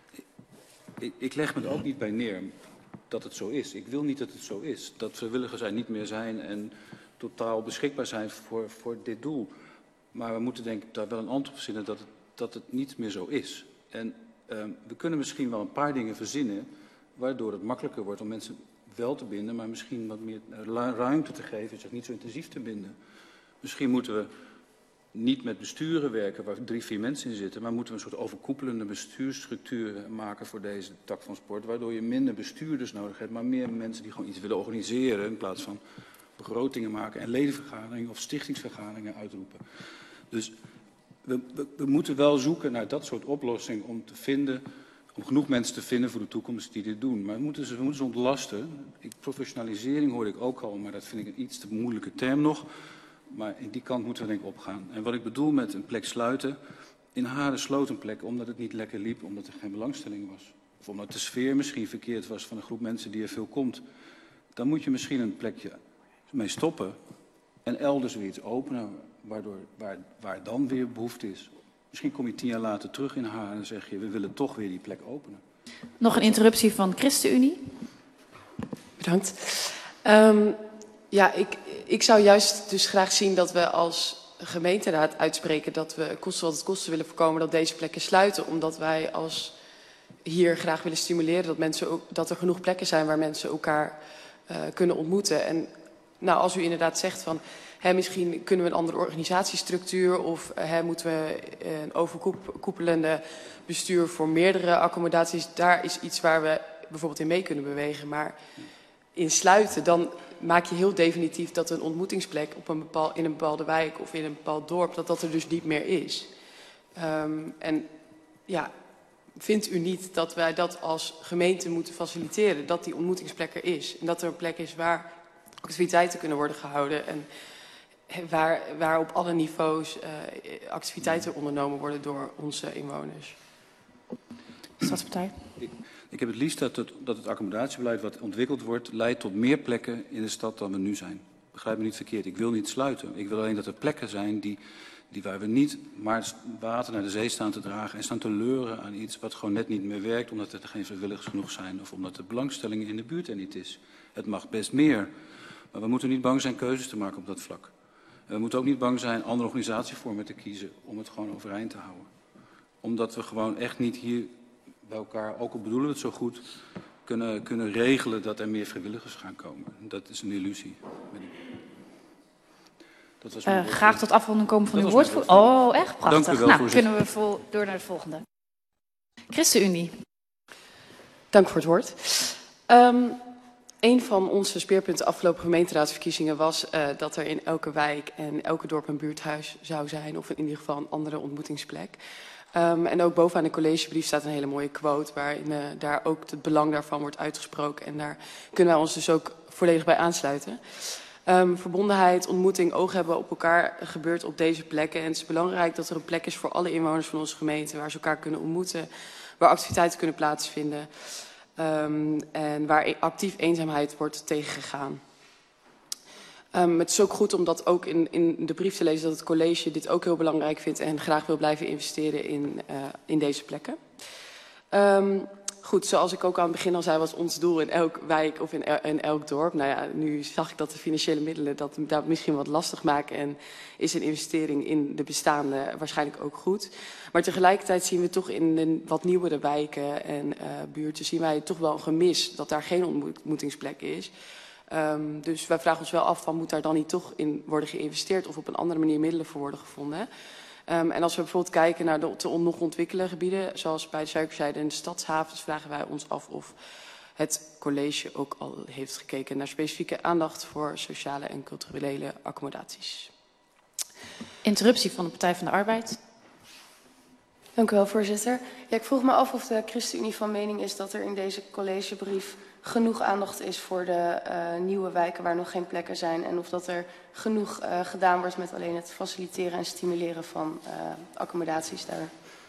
ik, ik leg me er ook niet bij neer dat het zo is. Ik wil niet dat het zo is. Dat vrijwilligers er niet meer zijn en totaal beschikbaar zijn voor, voor dit doel. Maar we moeten denk ik daar wel een antwoord op verzinnen dat het dat het niet meer zo is. En uh, we kunnen misschien wel een paar dingen verzinnen waardoor het makkelijker wordt om mensen wel te binden, maar misschien wat meer ruimte te geven, zich niet zo intensief te binden. Misschien moeten we niet met besturen werken waar drie, vier mensen in zitten, maar moeten we een soort overkoepelende bestuursstructuur maken voor deze tak van sport, waardoor je minder bestuurders nodig hebt, maar meer mensen die gewoon iets willen organiseren in plaats van begrotingen maken en ledenvergaderingen of stichtingsvergaderingen uitroepen. Dus we, we, we moeten wel zoeken naar dat soort oplossingen om te vinden, om genoeg mensen te vinden voor de toekomst die dit doen. Maar we moeten ze, we moeten ze ontlasten. Ik, professionalisering hoorde ik ook al, maar dat vind ik een iets te moeilijke term nog. Maar in die kant moeten we denk ik opgaan. En wat ik bedoel met een plek sluiten, in Haren sloot een plek omdat het niet lekker liep, omdat er geen belangstelling was. Of omdat de sfeer misschien verkeerd was van een groep mensen die er veel komt. Dan moet je misschien een plekje mee stoppen en elders weer iets openen, waardoor, waar, waar dan weer behoefte is. Misschien kom je tien jaar later terug in Haren en zeg je, we willen toch weer die plek openen. Nog een interruptie van ChristenUnie. Bedankt. Um, ja, ik, ik zou juist dus graag zien dat we als gemeenteraad uitspreken dat we kosten wat het kosten willen voorkomen dat deze plekken sluiten. Omdat wij als hier graag willen stimuleren dat, mensen ook, dat er genoeg plekken zijn waar mensen elkaar uh, kunnen ontmoeten. En nou, als u inderdaad zegt van, hè, misschien kunnen we een andere organisatiestructuur of hè, moeten we een overkoepelende bestuur voor meerdere accommodaties. Daar is iets waar we bijvoorbeeld in mee kunnen bewegen. Maar in sluiten, dan maak je heel definitief dat een ontmoetingsplek op een bepaal, in een bepaalde wijk of in een bepaald dorp, dat dat er dus niet meer is. Um, en ja, vindt u niet dat wij dat als gemeente moeten faciliteren, dat die ontmoetingsplek er is? En dat er een plek is waar activiteiten kunnen worden gehouden en waar, waar op alle niveaus uh, activiteiten ondernomen worden door onze inwoners. Stadspartij. Ik, ik heb het liefst dat het, dat het accommodatiebeleid wat ontwikkeld wordt leidt tot meer plekken in de stad dan we nu zijn. Begrijp me niet verkeerd, ik wil niet sluiten. Ik wil alleen dat er plekken zijn die, die waar we niet maar water naar de zee staan te dragen en staan te leuren aan iets wat gewoon net niet meer werkt omdat er geen vrijwilligers genoeg zijn of omdat de belangstelling in de buurt er niet is. Het mag best meer, maar we moeten niet bang zijn keuzes te maken op dat vlak. En we moeten ook niet bang zijn andere organisatievormen te kiezen om het gewoon overeind te houden. Omdat we gewoon echt niet hier bij elkaar, ook al bedoelen we het zo goed, kunnen, kunnen regelen dat er meer vrijwilligers gaan komen. Dat is een illusie. Dat was uh, graag tot afronding komen van dat uw woordvoering. Oh, echt prachtig. Dank u wel, nou, voorzitter. kunnen we vol, door naar de volgende. ChristenUnie. Dank voor het woord. Um, Een van onze speerpunten afgelopen gemeenteraadsverkiezingen was uh, dat er in elke wijk en elke dorp een buurthuis zou zijn, of in ieder geval een andere ontmoetingsplek. Um, en ook bovenaan de collegebrief staat een hele mooie quote waarin uh, daar ook het belang daarvan wordt uitgesproken. En daar kunnen wij ons dus ook volledig bij aansluiten. Um, verbondenheid, ontmoeting, oog hebben op elkaar gebeurt op deze plekken. En het is belangrijk dat er een plek is voor alle inwoners van onze gemeente waar ze elkaar kunnen ontmoeten, waar activiteiten kunnen plaatsvinden. Um, en waar actief eenzaamheid wordt tegengegaan. Um, het is ook goed om dat ook in, in de brief te lezen dat het college dit ook heel belangrijk vindt en graag wil blijven investeren in, uh, in deze plekken. Um, goed, zoals ik ook aan het begin al zei, was ons doel in elk wijk of in, el in elk dorp. Nou ja, nu zag ik dat de financiële middelen dat, dat misschien wat lastig maken en is een investering in de bestaande waarschijnlijk ook goed. Maar tegelijkertijd zien we toch in de wat nieuwere wijken en uh, buurten zien wij toch wel een gemis dat daar geen ontmoetingsplek is. Um, dus wij vragen ons wel af van moet daar dan niet toch in worden geïnvesteerd of op een andere manier middelen voor worden gevonden. Um, en als we bijvoorbeeld kijken naar de te on nog ontwikkelde gebieden, zoals bij de Suikerzijde en de stadshavens, vragen wij ons af of het college ook al heeft gekeken naar specifieke aandacht voor sociale en culturele accommodaties. Interruptie van de Partij van de Arbeid. Dank u wel, voorzitter. Ja, ik vroeg me af of de ChristenUnie van mening is dat er in deze collegebrief genoeg aandacht is voor de uh, nieuwe wijken waar nog geen plekken zijn. En of dat er genoeg uh, gedaan wordt met alleen het faciliteren en stimuleren van uh, accommodaties daar.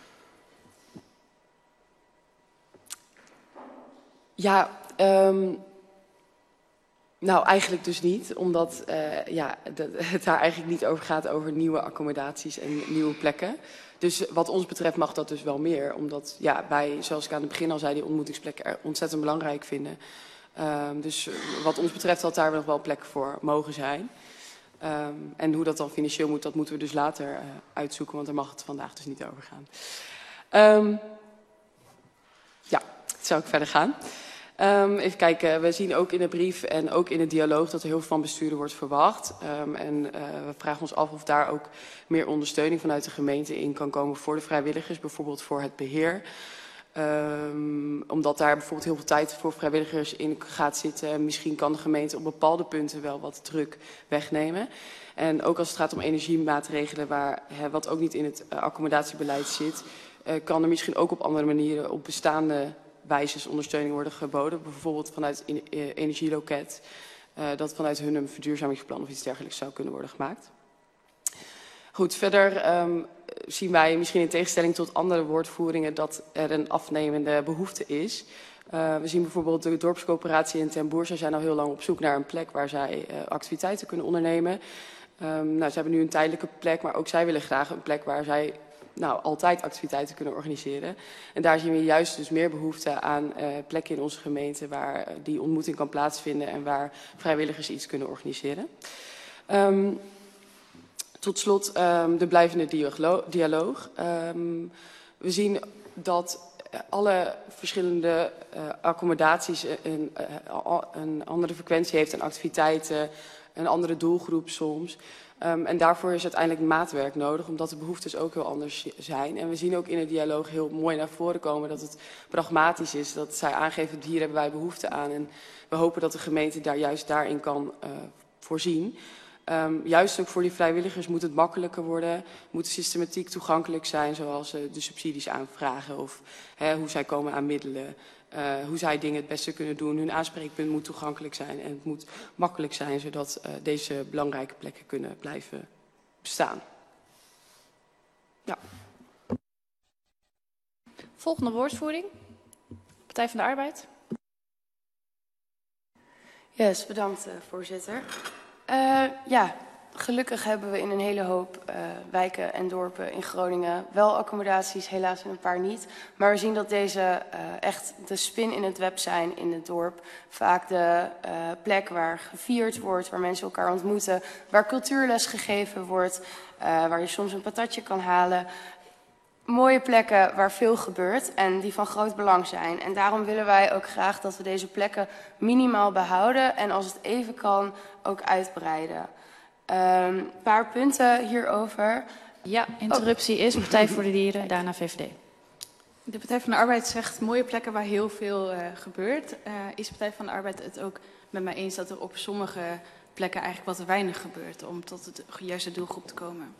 Ja, um, nou eigenlijk dus niet. Omdat uh, ja, de, het daar eigenlijk niet over gaat over nieuwe accommodaties en nieuwe plekken. Dus wat ons betreft mag dat dus wel meer. Omdat ja, wij, zoals ik aan het begin al zei, die ontmoetingsplekken er ontzettend belangrijk vinden. Um, dus wat ons betreft had daar nog wel plek voor mogen zijn. Um, en hoe dat dan financieel moet, dat moeten we dus later uh, uitzoeken, want daar mag het vandaag dus niet over gaan. Um, ja, zou ik verder gaan. Um, even kijken, we zien ook in de brief en ook in de dialoog dat er heel veel van bestuurder wordt verwacht. Um, en uh, we vragen ons af of daar ook meer ondersteuning vanuit de gemeente in kan komen voor de vrijwilligers, bijvoorbeeld voor het beheer. Um, omdat daar bijvoorbeeld heel veel tijd voor vrijwilligers in gaat zitten. En misschien kan de gemeente op bepaalde punten wel wat druk wegnemen. En ook als het gaat om energiemaatregelen, waar, hè, wat ook niet in het uh, accommodatiebeleid zit, uh, kan er misschien ook op andere manieren op bestaande wijzes ondersteuning worden geboden. Bijvoorbeeld vanuit in, uh, energieloket, uh, dat vanuit hun een verduurzamingsplan of iets dergelijks zou kunnen worden gemaakt. Goed, verder um, zien wij misschien in tegenstelling tot andere woordvoeringen dat er een afnemende behoefte is. Uh, we zien bijvoorbeeld de dorpscoöperatie in Ten Boer. Zij zijn al heel lang op zoek naar een plek waar zij uh, activiteiten kunnen ondernemen. Um, nou, ze hebben nu een tijdelijke plek, maar ook zij willen graag een plek waar zij nou, altijd activiteiten kunnen organiseren. En daar zien we juist dus meer behoefte aan uh, plekken in onze gemeente waar uh, die ontmoeting kan plaatsvinden en waar vrijwilligers iets kunnen organiseren. Um, Tot slot um, de blijvende dialoog. Um, we zien dat alle verschillende uh, accommodaties een, uh, een andere frequentie heeft en activiteiten, een andere doelgroep soms. Um, en daarvoor is uiteindelijk maatwerk nodig, omdat de behoeftes ook heel anders zijn. En we zien ook in de dialoog heel mooi naar voren komen dat het pragmatisch is. Dat zij aangeven, hier hebben wij behoefte aan. En we hopen dat de gemeente daar juist daarin kan uh, voorzien. Um, juist ook voor die vrijwilligers moet het makkelijker worden, moet de systematiek toegankelijk zijn, zoals uh, de subsidies aanvragen of hè, hoe zij komen aan middelen, uh, hoe zij dingen het beste kunnen doen. Hun aanspreekpunt moet toegankelijk zijn en het moet makkelijk zijn, zodat uh, deze belangrijke plekken kunnen blijven bestaan. Ja. Volgende woordvoering. Partij van de Arbeid. Yes, bedankt uh, voorzitter. Uh, ja, gelukkig hebben we in een hele hoop uh, wijken en dorpen in Groningen wel accommodaties, helaas in een paar niet. Maar we zien dat deze uh, echt de spin in het web zijn in het dorp. Vaak de uh, plek waar gevierd wordt, waar mensen elkaar ontmoeten, waar cultuurles gegeven wordt, uh, waar je soms een patatje kan halen. Mooie plekken waar veel gebeurt en die van groot belang zijn. En daarom willen wij ook graag dat we deze plekken minimaal behouden en als het even kan ook uitbreiden. Een um, paar punten hierover. Ja, interruptie oh. is Partij voor de Dieren, daarna V V D. De Partij van de Arbeid zegt mooie plekken waar heel veel uh, gebeurt. Uh, is de Partij van de Arbeid het ook met mij eens dat er op sommige plekken eigenlijk wat te weinig gebeurt om tot de juiste doelgroep te komen?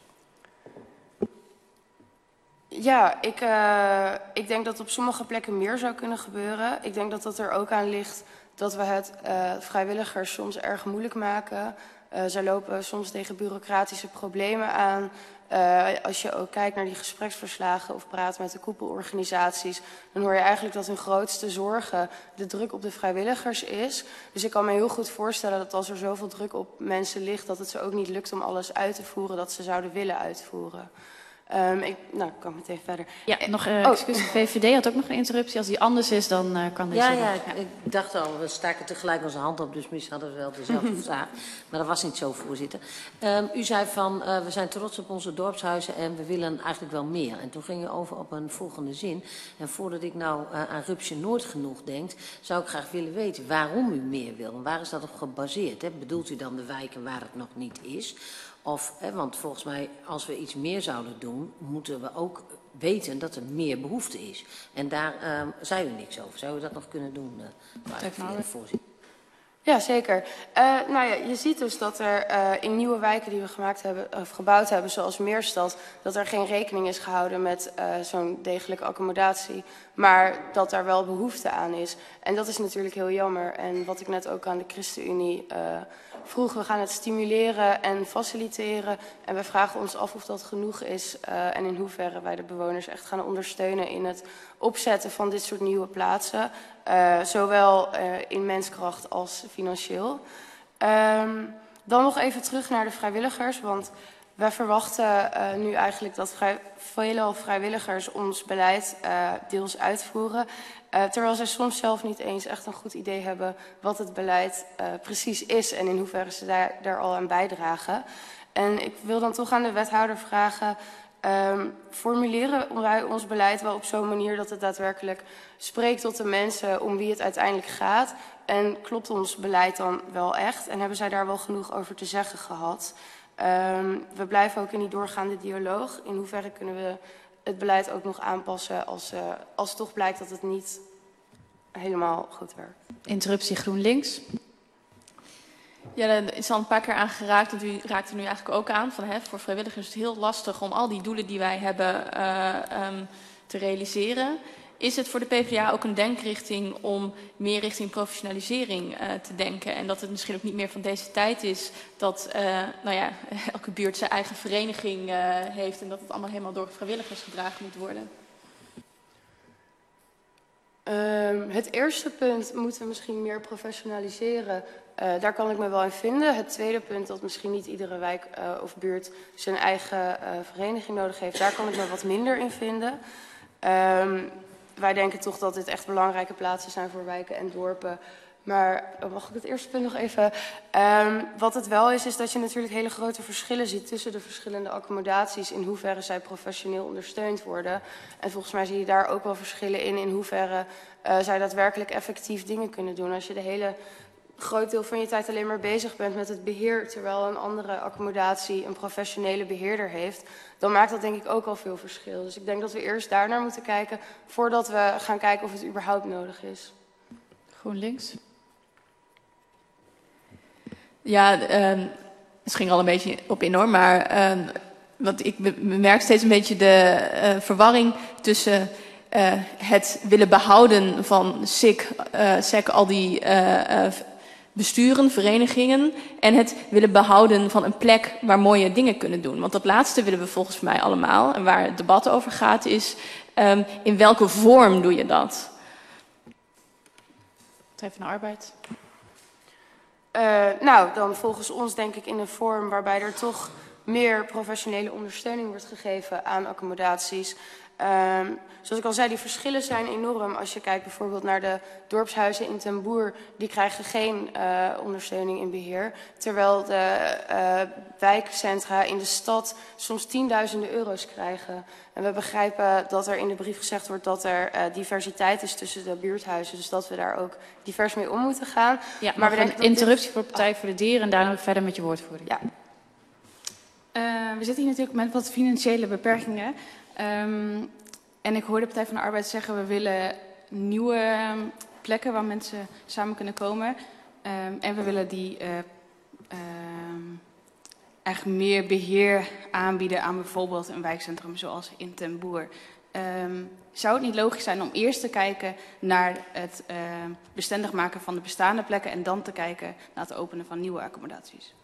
Ja, ik, uh, ik denk dat op sommige plekken meer zou kunnen gebeuren. Ik denk dat dat er ook aan ligt dat we het uh, vrijwilligers soms erg moeilijk maken. Uh, zij lopen soms tegen bureaucratische problemen aan. Uh, als je ook kijkt naar die gespreksverslagen of praat met de koepelorganisaties, dan hoor je eigenlijk dat hun grootste zorgen de druk op de vrijwilligers is. Dus ik kan me heel goed voorstellen dat als er zoveel druk op mensen ligt, dat het ze ook niet lukt om alles uit te voeren dat ze zouden willen uitvoeren. Um, ik, nou, kan ik meteen verder. Ja, nog uh, excuus. De V V D had ook nog een interruptie. Als die anders is, dan uh, kan deze... Ja, ja, ik, ja, ik dacht al, we staken tegelijk onze hand op, dus misschien hadden we wel dezelfde vraag. Maar dat was niet zo, voorzitter. Um, u zei van, uh, we zijn trots op onze dorpshuizen en we willen eigenlijk wel meer. En toen ging u over op een volgende zin. En voordat ik nou uh, aan Rupsje nooit genoeg denk, zou ik graag willen weten waarom u meer wil. En waar is dat op gebaseerd? Hè? Bedoelt u dan de wijken waar het nog niet is? Of, hè, want volgens mij, als we iets meer zouden doen, moeten we ook weten dat er meer behoefte is. En daar uh, zei u niks over. Zou u dat nog kunnen doen, uh, voorzitter? Ja, zeker. Uh, nou ja, je ziet dus dat er uh, in nieuwe wijken die we gemaakt hebben, of gebouwd hebben, zoals Meerstad, dat er geen rekening is gehouden met uh, zo'n degelijke accommodatie, maar dat daar wel behoefte aan is. En dat is natuurlijk heel jammer. En wat ik net ook aan de ChristenUnie uh, vroeg, we gaan het stimuleren en faciliteren. En we vragen ons af of dat genoeg is uh, en in hoeverre wij de bewoners echt gaan ondersteunen in het opzetten van dit soort nieuwe plaatsen. Uh, zowel uh, in menskracht als financieel. Um, dan nog even terug naar de vrijwilligers, want wij verwachten uh, nu eigenlijk dat vrij, veelal vrijwilligers ons beleid uh, deels uitvoeren. Uh, terwijl zij soms zelf niet eens echt een goed idee hebben wat het beleid uh, precies is en in hoeverre ze daar, daar al aan bijdragen. En ik wil dan toch aan de wethouder vragen, um, formuleren wij ons beleid wel op zo'n manier dat het daadwerkelijk spreekt tot de mensen om wie het uiteindelijk gaat? En klopt ons beleid dan wel echt? En hebben zij daar wel genoeg over te zeggen gehad? Um, we blijven ook in die doorgaande dialoog. In hoeverre kunnen we het beleid ook nog aanpassen als, uh, als toch blijkt dat het niet helemaal goed werkt? Interruptie GroenLinks. Ja, er is al een paar keer aan geraakt. En u raakt er nu eigenlijk ook aan. Van, hè, voor vrijwilligers is het heel lastig om al die doelen die wij hebben uh, um, te realiseren. Is het voor de PvdA ook een denkrichting om meer richting professionalisering uh, te denken? En dat het misschien ook niet meer van deze tijd is dat uh, nou ja, elke buurt zijn eigen vereniging uh, heeft en dat het allemaal helemaal door vrijwilligers gedragen moet worden? Um, het eerste punt moeten we misschien meer professionaliseren. Uh, daar kan ik me wel in vinden. Het tweede punt, dat misschien niet iedere wijk uh, of buurt zijn eigen uh, vereniging nodig heeft, daar kan ik me wat minder in vinden. Um, wij denken toch dat dit echt belangrijke plaatsen zijn voor wijken en dorpen. Maar mag ik het eerste punt nog even? Um, wat het wel is, is dat je natuurlijk hele grote verschillen ziet tussen de verschillende accommodaties in hoeverre zij professioneel ondersteund worden. En volgens mij zie je daar ook wel verschillen in, in hoeverre uh, zij daadwerkelijk effectief dingen kunnen doen. Als je de hele groot deel van je tijd alleen maar bezig bent met het beheer, terwijl een andere accommodatie een professionele beheerder heeft, dan maakt dat denk ik ook al veel verschil. Dus ik denk dat we eerst daarnaar moeten kijken voordat we gaan kijken of het überhaupt nodig is. GroenLinks. Ja, uh, het ging al een beetje op in hoor, maar uh, want ik bemerk steeds een beetje de uh, verwarring tussen uh, het willen behouden van S I C, uh, S E C, al die uh, uh, besturen, verenigingen, en het willen behouden van een plek waar mooie dingen kunnen doen. Want dat laatste willen we volgens mij allemaal. En waar het debat over gaat is, um, in welke vorm doe je dat? Partij van de Arbeid. Uh, nou, dan volgens ons denk ik in een vorm waarbij er toch meer professionele ondersteuning wordt gegeven aan accommodaties. Um, zoals ik al zei, die verschillen zijn enorm. Als je kijkt bijvoorbeeld naar de dorpshuizen in Ten Boer, die krijgen geen uh, ondersteuning in beheer. Terwijl de uh, wijkcentra in de stad soms tienduizenden euro's krijgen. En we begrijpen dat er in de brief gezegd wordt dat er uh, diversiteit is tussen de buurthuizen. Dus dat we daar ook divers mee om moeten gaan. Ja, maar we denken een interruptie dit... voor de Partij oh. voor de Dieren en daarna verder met je woordvoering. Ja. Uh, we zitten hier natuurlijk met wat financiële beperkingen. Um, en ik hoor de Partij van de Arbeid zeggen, we willen nieuwe plekken waar mensen samen kunnen komen. Um, en we willen die uh, uh, eigenlijk meer beheer aanbieden aan bijvoorbeeld een wijkcentrum zoals in Ten Boer. Um, zou het niet logisch zijn om eerst te kijken naar het uh, bestendig maken van de bestaande plekken en dan te kijken naar het openen van nieuwe accommodaties?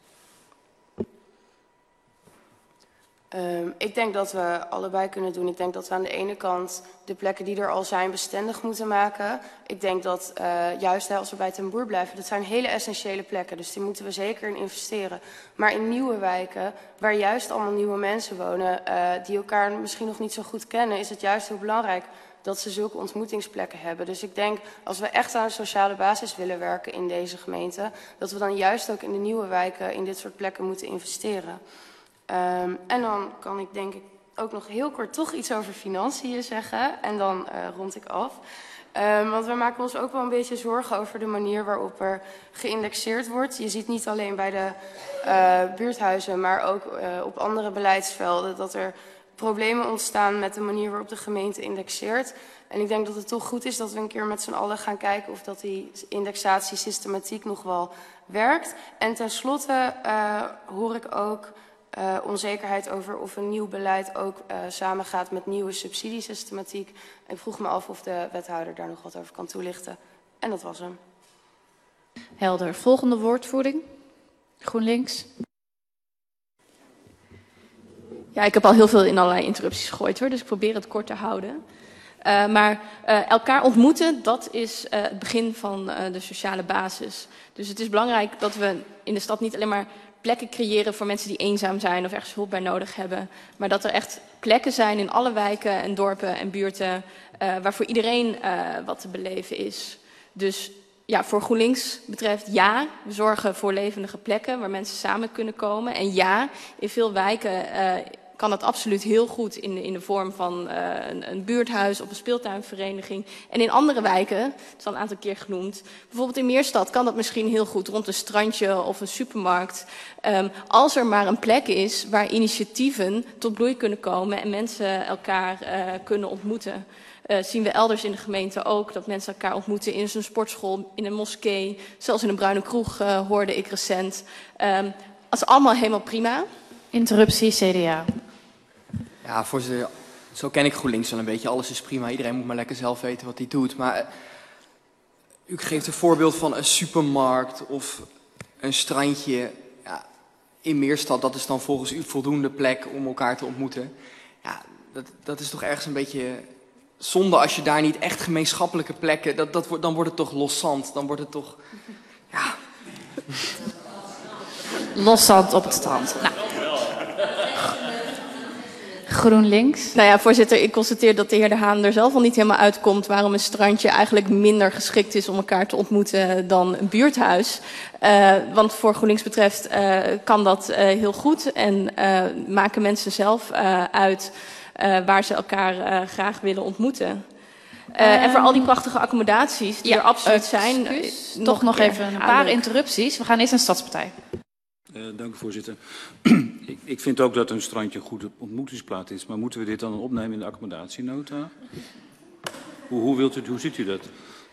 Um, ik denk dat we allebei kunnen doen. Ik denk dat we aan de ene kant de plekken die er al zijn bestendig moeten maken. Ik denk dat uh, juist hè, als we bij Ten Boer blijven, dat zijn hele essentiële plekken. Dus die moeten we zeker in investeren. Maar in nieuwe wijken, waar juist allemaal nieuwe mensen wonen, uh, die elkaar misschien nog niet zo goed kennen, is het juist heel belangrijk dat ze zulke ontmoetingsplekken hebben. Dus ik denk, als we echt aan de sociale basis willen werken in deze gemeente, dat we dan juist ook in de nieuwe wijken in dit soort plekken moeten investeren. Um, en dan kan ik denk ik ook nog heel kort toch iets over financiën zeggen. En dan uh, rond ik af. Um, want we maken ons ook wel een beetje zorgen over de manier waarop er geïndexeerd wordt. Je ziet niet alleen bij de uh, buurthuizen, maar ook uh, op andere beleidsvelden dat er problemen ontstaan met de manier waarop de gemeente indexeert. En ik denk dat het toch goed is dat we een keer met z'n allen gaan kijken of dat die indexatiesystematiek nog wel werkt. En tenslotte uh, hoor ik ook Uh, onzekerheid over of een nieuw beleid ook uh, samengaat met nieuwe subsidiesystematiek. Ik vroeg me af of de wethouder daar nog wat over kan toelichten. En dat was hem. Helder. Volgende woordvoering. GroenLinks. Ja, ik heb al heel veel in allerlei interrupties gegooid hoor, dus ik probeer het kort te houden. Uh, maar uh, elkaar ontmoeten, dat is uh, het begin van uh, de sociale basis. Dus het is belangrijk dat we in de stad niet alleen maar plekken creëren voor mensen die eenzaam zijn of ergens hulp bij nodig hebben. Maar dat er echt plekken zijn in alle wijken en dorpen en buurten uh, waar voor iedereen uh, wat te beleven is. Dus ja, voor GroenLinks betreft ja, we zorgen voor levendige plekken waar mensen samen kunnen komen. En ja, in veel wijken uh, kan dat absoluut heel goed in de, in de vorm van uh, een, een buurthuis of een speeltuinvereniging. En in andere wijken, dat is al een aantal keer genoemd, bijvoorbeeld in Meerstad kan dat misschien heel goed rond een strandje of een supermarkt. Um, als er maar een plek is waar initiatieven tot bloei kunnen komen en mensen elkaar uh, kunnen ontmoeten. Uh, zien we elders in de gemeente ook dat mensen elkaar ontmoeten in een sportschool, in een moskee, zelfs in een bruine kroeg uh, hoorde ik recent. Um, dat is allemaal helemaal prima. Interruptie, C D A. Ja, voorzitter, zo ken ik GroenLinks wel een beetje. Alles is prima, iedereen moet maar lekker zelf weten wat hij doet. Maar uh, u geeft een voorbeeld van een supermarkt of een strandje. Ja, in Meerstad, dat is dan volgens u voldoende plek om elkaar te ontmoeten. Ja, dat, dat is toch ergens een beetje zonde als je daar niet echt gemeenschappelijke plekken... Dat, dat wordt, dan wordt het toch loszand, dan wordt het toch... Ja... Loszand op het strand. Nou. GroenLinks. Nou ja, voorzitter, ik constateer dat de heer De Haan er zelf al niet helemaal uitkomt waarom een strandje eigenlijk minder geschikt is om elkaar te ontmoeten dan een buurthuis. Uh, want voor GroenLinks betreft uh, kan dat uh, heel goed en uh, maken mensen zelf uh, uit uh, waar ze elkaar uh, graag willen ontmoeten. Uh, um, en voor al die prachtige accommodaties die ja, er absoluut uh, zijn. Excuus, uh, toch nog even een paar interrupties. We gaan eerst naar de Stadspartij. Uh, dank u, voorzitter. ik, ik vind ook dat een strandje een goede ontmoetingsplaats is. Maar moeten we dit dan opnemen in de accommodatienota? Hoe, hoe, wilt u, hoe ziet u dat?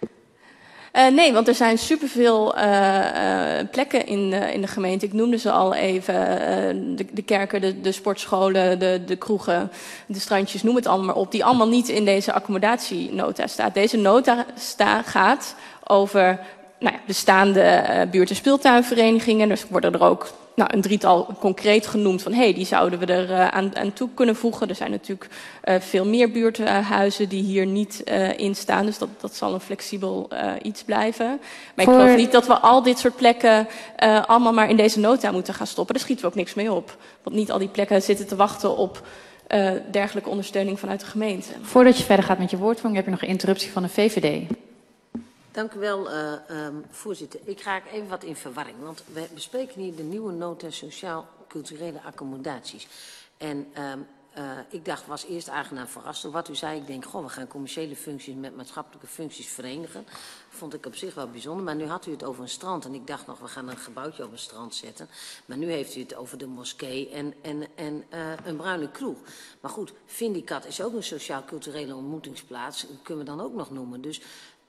Uh, nee, want er zijn superveel uh, uh, plekken in, uh, in de gemeente. Ik noemde ze al even. Uh, de, de kerken, de, de sportscholen, de, de kroegen, de strandjes, noem het allemaal maar op. Die allemaal niet in deze accommodatienota staan. Deze nota sta, gaat over... Nou ja, bestaande uh, buurt- en speeltuinverenigingen. Dus worden er ook nou, een drietal concreet genoemd van... hé, hey, die zouden we er uh, aan, aan toe kunnen voegen. Er zijn natuurlijk uh, veel meer buurthuizen die hier niet uh, in staan. Dus dat, dat zal een flexibel uh, iets blijven. Maar Voor... ik geloof niet dat we al dit soort plekken uh, allemaal maar in deze nota moeten gaan stoppen. Daar schieten we ook niks mee op. Want niet al die plekken zitten te wachten op uh, dergelijke ondersteuning vanuit de gemeente. Voordat je verder gaat met je woordvoering heb je nog een interruptie van de V V D. Dank u wel, uh, um, voorzitter. Ik raak even wat in verwarring, want we bespreken hier de nieuwe nota sociaal-culturele accommodaties. En um, uh, ik dacht, was eerst aangenaam verrast door wat u zei. Ik denk, goh, we gaan commerciële functies met maatschappelijke functies verenigen. Vond ik op zich wel bijzonder, maar nu had u het over een strand. En ik dacht nog, we gaan een gebouwtje op een strand zetten. Maar nu heeft u het over de moskee en, en, en uh, een bruine kroeg. Maar goed, Vindicat is ook een sociaal-culturele ontmoetingsplaats. Dat kunnen we dan ook nog noemen. Dus...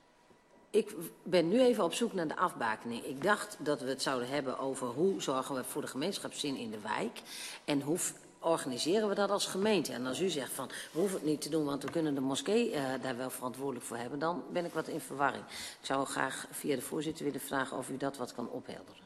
Ik ben nu even op zoek naar de afbakening. Ik dacht dat we het zouden hebben over hoe zorgen we voor de gemeenschapszin in de wijk. En hoe organiseren we dat als gemeente. En als u zegt van, we hoeven het niet te doen, want we kunnen de moskee uh, daar wel verantwoordelijk voor hebben. Dan ben ik wat in verwarring. Ik zou graag via de voorzitter willen vragen of u dat wat kan ophelderen.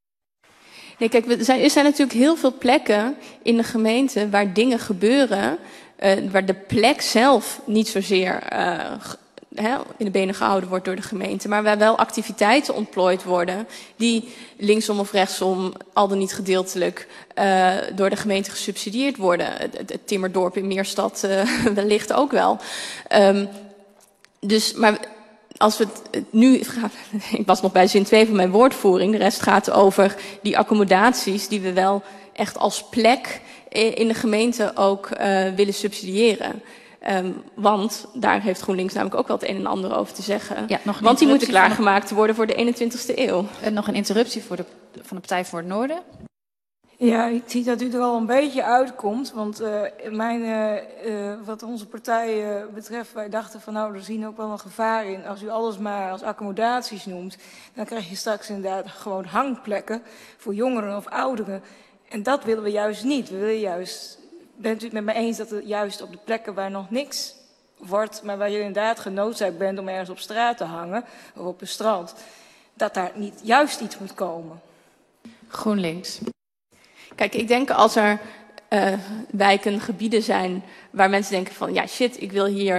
Nee, kijk, er zijn, er zijn natuurlijk heel veel plekken in de gemeente waar dingen gebeuren. Uh, waar de plek zelf niet zozeer... Uh, in de benen gehouden wordt door de gemeente, maar waar wel activiteiten ontplooid worden die linksom of rechtsom, al dan niet gedeeltelijk, uh, door de gemeente gesubsidieerd worden. Het, het, het timmerdorp in Meerstad uh, wellicht ook wel. Um, dus, maar als we het nu gaan, ik was nog bij zin twee van mijn woordvoering, de rest gaat over die accommodaties die we wel echt als plek in de gemeente ook uh, willen subsidiëren. Um, want daar heeft GroenLinks namelijk ook wel het een en ander over te zeggen. Ja, nog want die moeten klaargemaakt worden voor de eenentwintigste eeuw. En nog een interruptie voor de, van de Partij voor het Noorden. Ja, ik zie dat u er al een beetje uitkomt. Want uh, mijn, uh, uh, wat onze partij uh, betreft, wij dachten van nou, er zien ook wel een gevaar in. Als u alles maar als accommodaties noemt, dan krijg je straks inderdaad gewoon hangplekken voor jongeren of ouderen. En dat willen we juist niet. We willen juist... Bent u het met me eens dat er juist op de plekken waar nog niks wordt, maar waar je inderdaad genoodzaakt bent om ergens op straat te hangen, of op een strand, dat daar niet juist iets moet komen? GroenLinks. Kijk, ik denk als er uh, wijken, gebieden zijn waar mensen denken van ja shit, ik wil hier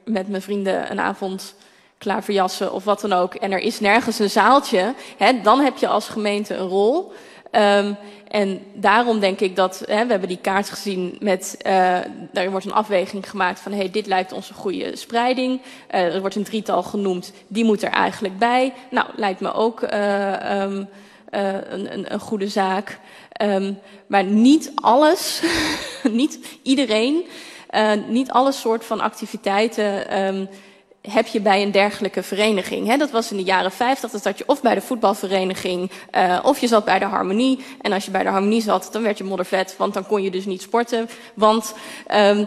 met mijn vrienden een avond klaar verjassen of wat dan ook. En er is nergens een zaaltje. Hè, dan heb je als gemeente een rol. Um, en daarom denk ik dat, hè, we hebben die kaart gezien met, uh, daar wordt een afweging gemaakt van, hey, dit lijkt ons een goede spreiding. Uh, er wordt een drietal genoemd, die moet er eigenlijk bij. Nou, lijkt me ook uh, um, uh, een, een, een goede zaak. Um, maar niet alles, niet iedereen, uh, niet alle soort van activiteiten um, heb je bij een dergelijke vereniging. He, dat was in de jaren vijftig, dat zat je of bij de voetbalvereniging, uh, of je zat bij de Harmonie. En als je bij de Harmonie zat, dan werd je moddervet, want dan kon je dus niet sporten. Want um,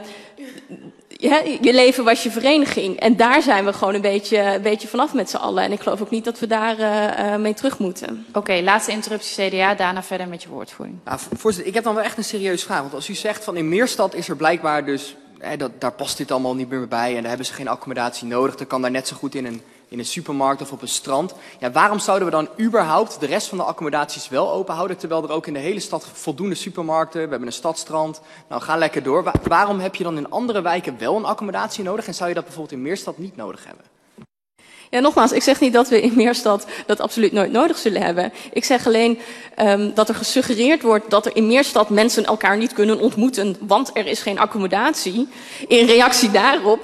je, je leven was je vereniging. En daar zijn we gewoon een beetje, een beetje vanaf met z'n allen. En ik geloof ook niet dat we daar uh, mee terug moeten. Oké, okay, laatste interruptie C D A, daarna verder met je woordvoering. Nou, voorzitter, ik heb dan wel echt een serieuze vraag. Want als u zegt van in Meerstad is er blijkbaar dus... He, dat, daar past dit allemaal niet meer bij en daar hebben ze geen accommodatie nodig. Dat kan daar net zo goed in een, in een supermarkt of op een strand. Ja, waarom zouden we dan überhaupt de rest van de accommodaties wel open houden, terwijl er ook in de hele stad voldoende supermarkten, we hebben een stadstrand, nou ga lekker door. Wa waarom heb je dan in andere wijken wel een accommodatie nodig en zou je dat bijvoorbeeld in Meerstad niet nodig hebben? Ja, nogmaals, ik zeg niet dat we in Meerstad dat absoluut nooit nodig zullen hebben. Ik zeg alleen um, dat er gesuggereerd wordt dat er in Meerstad mensen elkaar niet kunnen ontmoeten, want er is geen accommodatie. In reactie daarop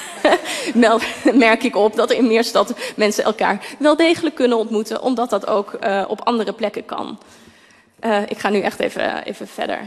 merk ik op dat er in Meerstad mensen elkaar wel degelijk kunnen ontmoeten, omdat dat ook uh, op andere plekken kan. Uh, ik ga nu echt even, even verder.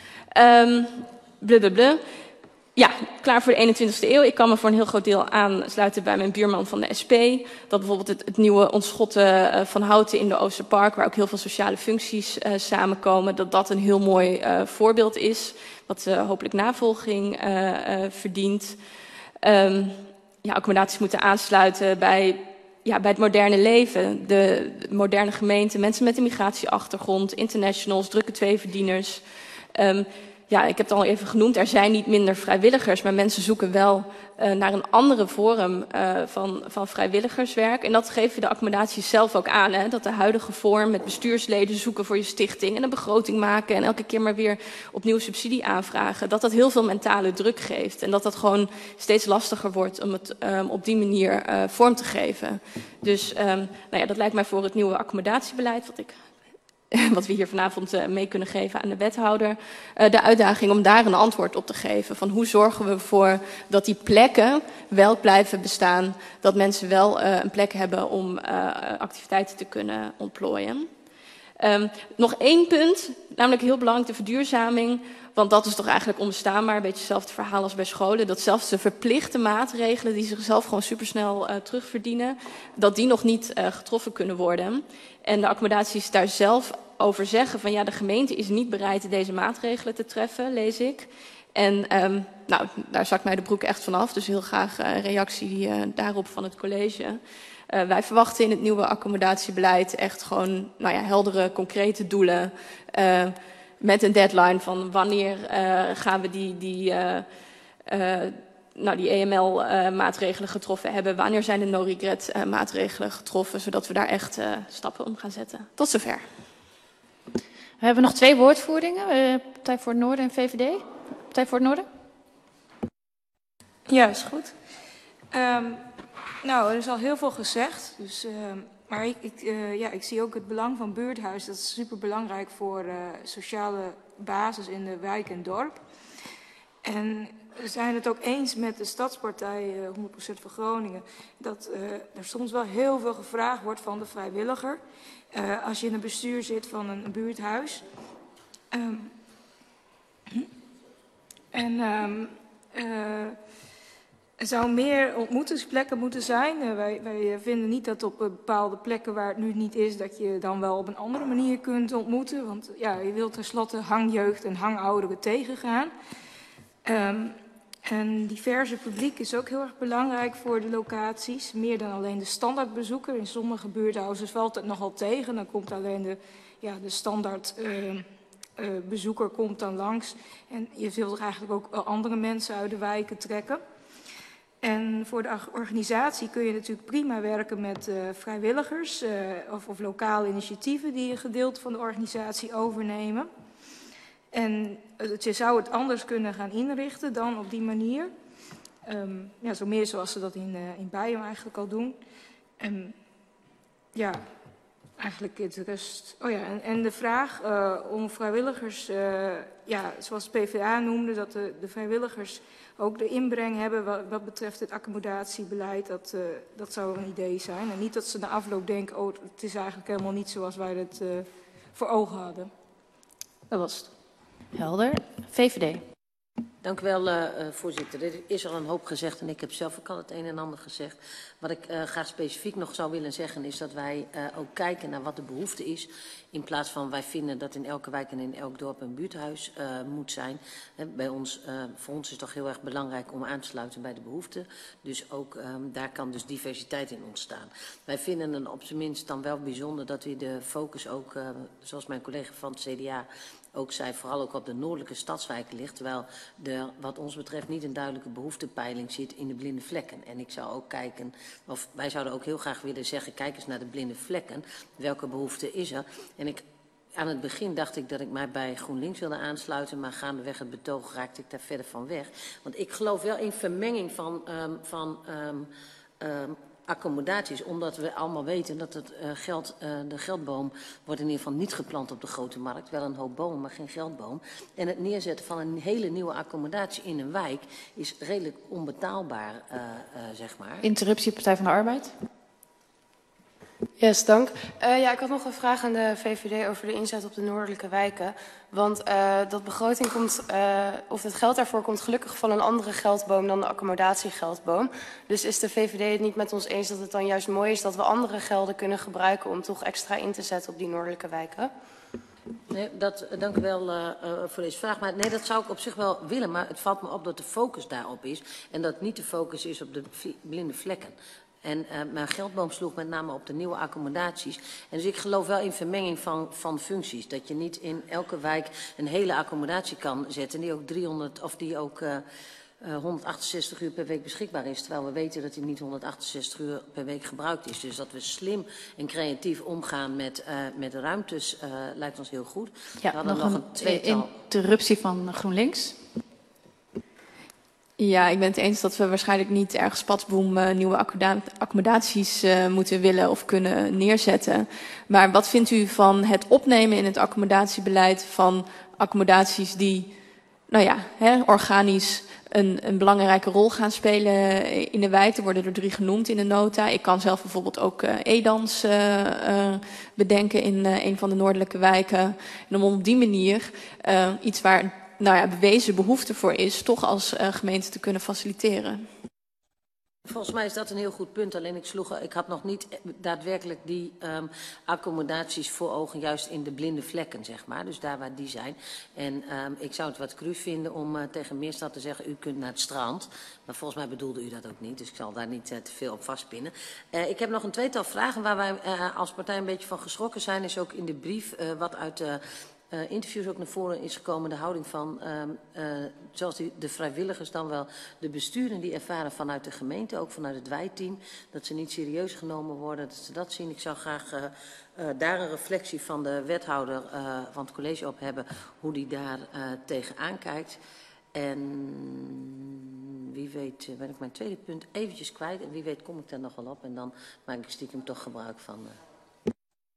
Um, blablabla. Ja, klaar voor de eenentwintigste eeuw. Ik kan me voor een heel groot deel aansluiten bij mijn buurman van de S P. Dat bijvoorbeeld het, het nieuwe ontschotten uh, van Houten in de Oosterpark, waar ook heel veel sociale functies uh, samenkomen, dat dat een heel mooi uh, voorbeeld is, wat uh, hopelijk navolging uh, uh, verdient. Um, ja, accommodaties moeten aansluiten bij, ja, bij het moderne leven. De, de moderne gemeente, mensen met een migratieachtergrond, internationals, drukke tweeverdieners. Um, Ja, ik heb het al even genoemd, er zijn niet minder vrijwilligers, maar mensen zoeken wel uh, naar een andere vorm uh, van, van vrijwilligerswerk. En dat geven de accommodaties zelf ook aan, hè, dat de huidige vorm met bestuursleden zoeken voor je stichting en een begroting maken en elke keer maar weer opnieuw subsidie aanvragen, dat dat heel veel mentale druk geeft en dat dat gewoon steeds lastiger wordt om het um, op die manier uh, vorm te geven. Dus um, nou ja, dat lijkt mij voor het nieuwe accommodatiebeleid, wat ik... wat we hier vanavond uh, mee kunnen geven aan de wethouder, uh, de uitdaging om daar een antwoord op te geven. Van hoe zorgen we ervoor dat die plekken wel blijven bestaan, dat mensen wel uh, een plek hebben om uh, activiteiten te kunnen ontplooien. Um, nog één punt, namelijk heel belangrijk, de verduurzaming. Want dat is toch eigenlijk onbestaanbaar, een beetje hetzelfde verhaal als bij scholen. Dat zelfs de verplichte maatregelen die zichzelf gewoon supersnel uh, terugverdienen, dat die nog niet uh, getroffen kunnen worden. En de accommodaties daar zelf over zeggen van ja, de gemeente is niet bereid deze maatregelen te treffen, lees ik. En um, nou, daar zakt mij de broek echt vanaf, dus heel graag uh, reactie uh, daarop van het college. Uh, wij verwachten in het nieuwe accommodatiebeleid echt gewoon nou ja, heldere, concrete doelen. Uh, met een deadline van wanneer uh, gaan we die, die, uh, uh, nou, die E M L-maatregelen uh, getroffen hebben. Wanneer zijn de no-regret-maatregelen uh, getroffen, zodat we daar echt uh, stappen om gaan zetten. Tot zover. We hebben nog twee woordvoeringen. Uh, Partij voor het Noorden en V V D. Partij voor het Noorden. Ja, is goed. Um, nou, er is al heel veel gezegd. Dus, uh, maar ik, ik, uh, ja, ik zie ook het belang van buurthuis. Dat is superbelangrijk voor uh, sociale basis in de wijk en dorp. En we zijn het ook eens met de Stadspartij, uh, honderd procent voor Groningen, dat uh, er soms wel heel veel gevraagd wordt van de vrijwilliger. Uh, als je in een bestuur zit van een, een buurthuis. Um, en um, uh, er zou meer ontmoetingsplekken moeten zijn. Uh, wij, wij vinden niet dat op bepaalde plekken waar het nu niet is, dat je dan wel op een andere manier kunt ontmoeten. Want ja, je wilt tenslotte hangjeugd en hangouderen tegengaan. Um, en diverse publiek is ook heel erg belangrijk voor de locaties. Meer dan alleen de standaardbezoeker. In sommige buurthuizen valt het nogal tegen. Dan komt alleen de, ja, de standaard uh, uh, bezoeker komt dan langs. En je wilt eigenlijk ook andere mensen uit de wijken trekken. En voor de organisatie kun je natuurlijk prima werken met uh, vrijwilligers uh, of, of lokale initiatieven die een gedeelte van de organisatie overnemen. En je zou het anders kunnen gaan inrichten dan op die manier. Um, ja, zo meer zoals ze dat in, uh, in Bijum eigenlijk al doen. En ja, eigenlijk het rust. Oh ja, en, en de vraag uh, om vrijwilligers, uh, ja, zoals de P v A noemde, dat de, de vrijwilligers ook de inbreng hebben wat, wat betreft het accommodatiebeleid. Dat, uh, dat zou een idee zijn. En niet dat ze na afloop denken, oh, het is eigenlijk helemaal niet zoals wij het uh, voor ogen hadden. Dat was het. Helder. V V D. Dank u wel, uh, voorzitter. Er is al een hoop gezegd en ik heb zelf ook al het een en ander gezegd. Wat ik uh, graag specifiek nog zou willen zeggen is dat wij uh, ook kijken naar wat de behoefte is. In plaats van wij vinden dat in elke wijk en in elk dorp een buurthuis uh, moet zijn. He, bij ons, uh, voor ons is het toch heel erg belangrijk om aan te sluiten bij de behoeften. Dus ook um, daar kan dus diversiteit in ontstaan. Wij vinden het op zijn minst dan wel bijzonder dat we de focus ook, uh, zoals mijn collega van het C D A ook zei, vooral ook op de noordelijke stadswijken ligt. Terwijl er wat ons betreft niet een duidelijke behoeftepeiling zit in de blinde vlekken. En ik zou ook kijken, of wij zouden ook heel graag willen zeggen, kijk eens naar de blinde vlekken. Welke behoefte is er? En ik, aan het begin dacht ik dat ik mij bij GroenLinks wilde aansluiten, maar gaandeweg het betoog raakte ik daar verder van weg. Want ik geloof wel in vermenging van, um, van um, um, accommodaties, omdat we allemaal weten dat het uh, geld, uh, de geldboom wordt in ieder geval niet geplant op de grote markt. Wel een hoop bomen, maar geen geldboom. En het neerzetten van een hele nieuwe accommodatie in een wijk is redelijk onbetaalbaar, uh, uh, zeg maar. Interruptie, Partij van de Arbeid. Yes, dank. Uh, ja, ik had nog een vraag aan de V V D over de inzet op de noordelijke wijken. Want uh, dat begroting komt, uh, of het geld daarvoor komt gelukkig van een andere geldboom dan de accommodatiegeldboom. Dus is de V V D het niet met ons eens dat het dan juist mooi is dat we andere gelden kunnen gebruiken om toch extra in te zetten op die noordelijke wijken? Nee, dat, dank u wel uh, uh, voor deze vraag. Maar nee, dat zou ik op zich wel willen. Maar het valt me op dat de focus daarop is. En dat niet de focus is op de blinde vlekken. En uh, mijn geldboom sloeg met name op de nieuwe accommodaties. En dus ik geloof wel in vermenging van, van functies. Dat je niet in elke wijk een hele accommodatie kan zetten. Die ook driehonderd of die ook uh, uh, honderdachtenzestig uur per week beschikbaar is. Terwijl we weten dat die niet honderdachtenzestig uur per week gebruikt is. Dus dat we slim en creatief omgaan met, uh, met de ruimtes uh, lijkt ons heel goed. Ja, we hadden nog, nog een, een tweetal. interruptie van GroenLinks. Ja, ik ben het eens dat we waarschijnlijk niet ergens spatsboom uh, nieuwe accommodaties uh, moeten willen of kunnen neerzetten. Maar wat vindt u van het opnemen in het accommodatiebeleid van accommodaties die, nou ja, hè, organisch een, een belangrijke rol gaan spelen in de wijk? Er worden er drie genoemd in de nota. Ik kan zelf bijvoorbeeld ook uh, Edans uh, uh, bedenken in uh, een van de noordelijke wijken. En om op die manier uh, iets waar nou ja, bewezen behoefte voor is, toch als uh, gemeente te kunnen faciliteren. Volgens mij is dat een heel goed punt. Alleen ik, sloeg, ik had nog niet daadwerkelijk die um, accommodaties voor ogen, juist in de blinde vlekken, zeg maar. Dus daar waar die zijn. En um, ik zou het wat cru vinden om uh, tegen Meerstad te zeggen, u kunt naar het strand. Maar volgens mij bedoelde u dat ook niet, dus ik zal daar niet uh, te veel op vastpinnen. Uh, ik heb nog een tweetal vragen waar wij uh, als partij een beetje van geschrokken zijn. Is ook in de brief uh, wat uit de Uh, interviews ook naar voren is gekomen, de houding van, uh, uh, zoals die, de vrijwilligers dan wel, de besturen die ervaren vanuit de gemeente, ook vanuit het wijkteam, dat ze niet serieus genomen worden, dat ze dat zien. Ik zou graag uh, uh, daar een reflectie van de wethouder uh, van het college op hebben, hoe die daar uh, tegenaan kijkt. En wie weet uh, ben ik mijn tweede punt eventjes kwijt en wie weet kom ik daar nog wel op en dan maak ik stiekem toch gebruik van. Uh...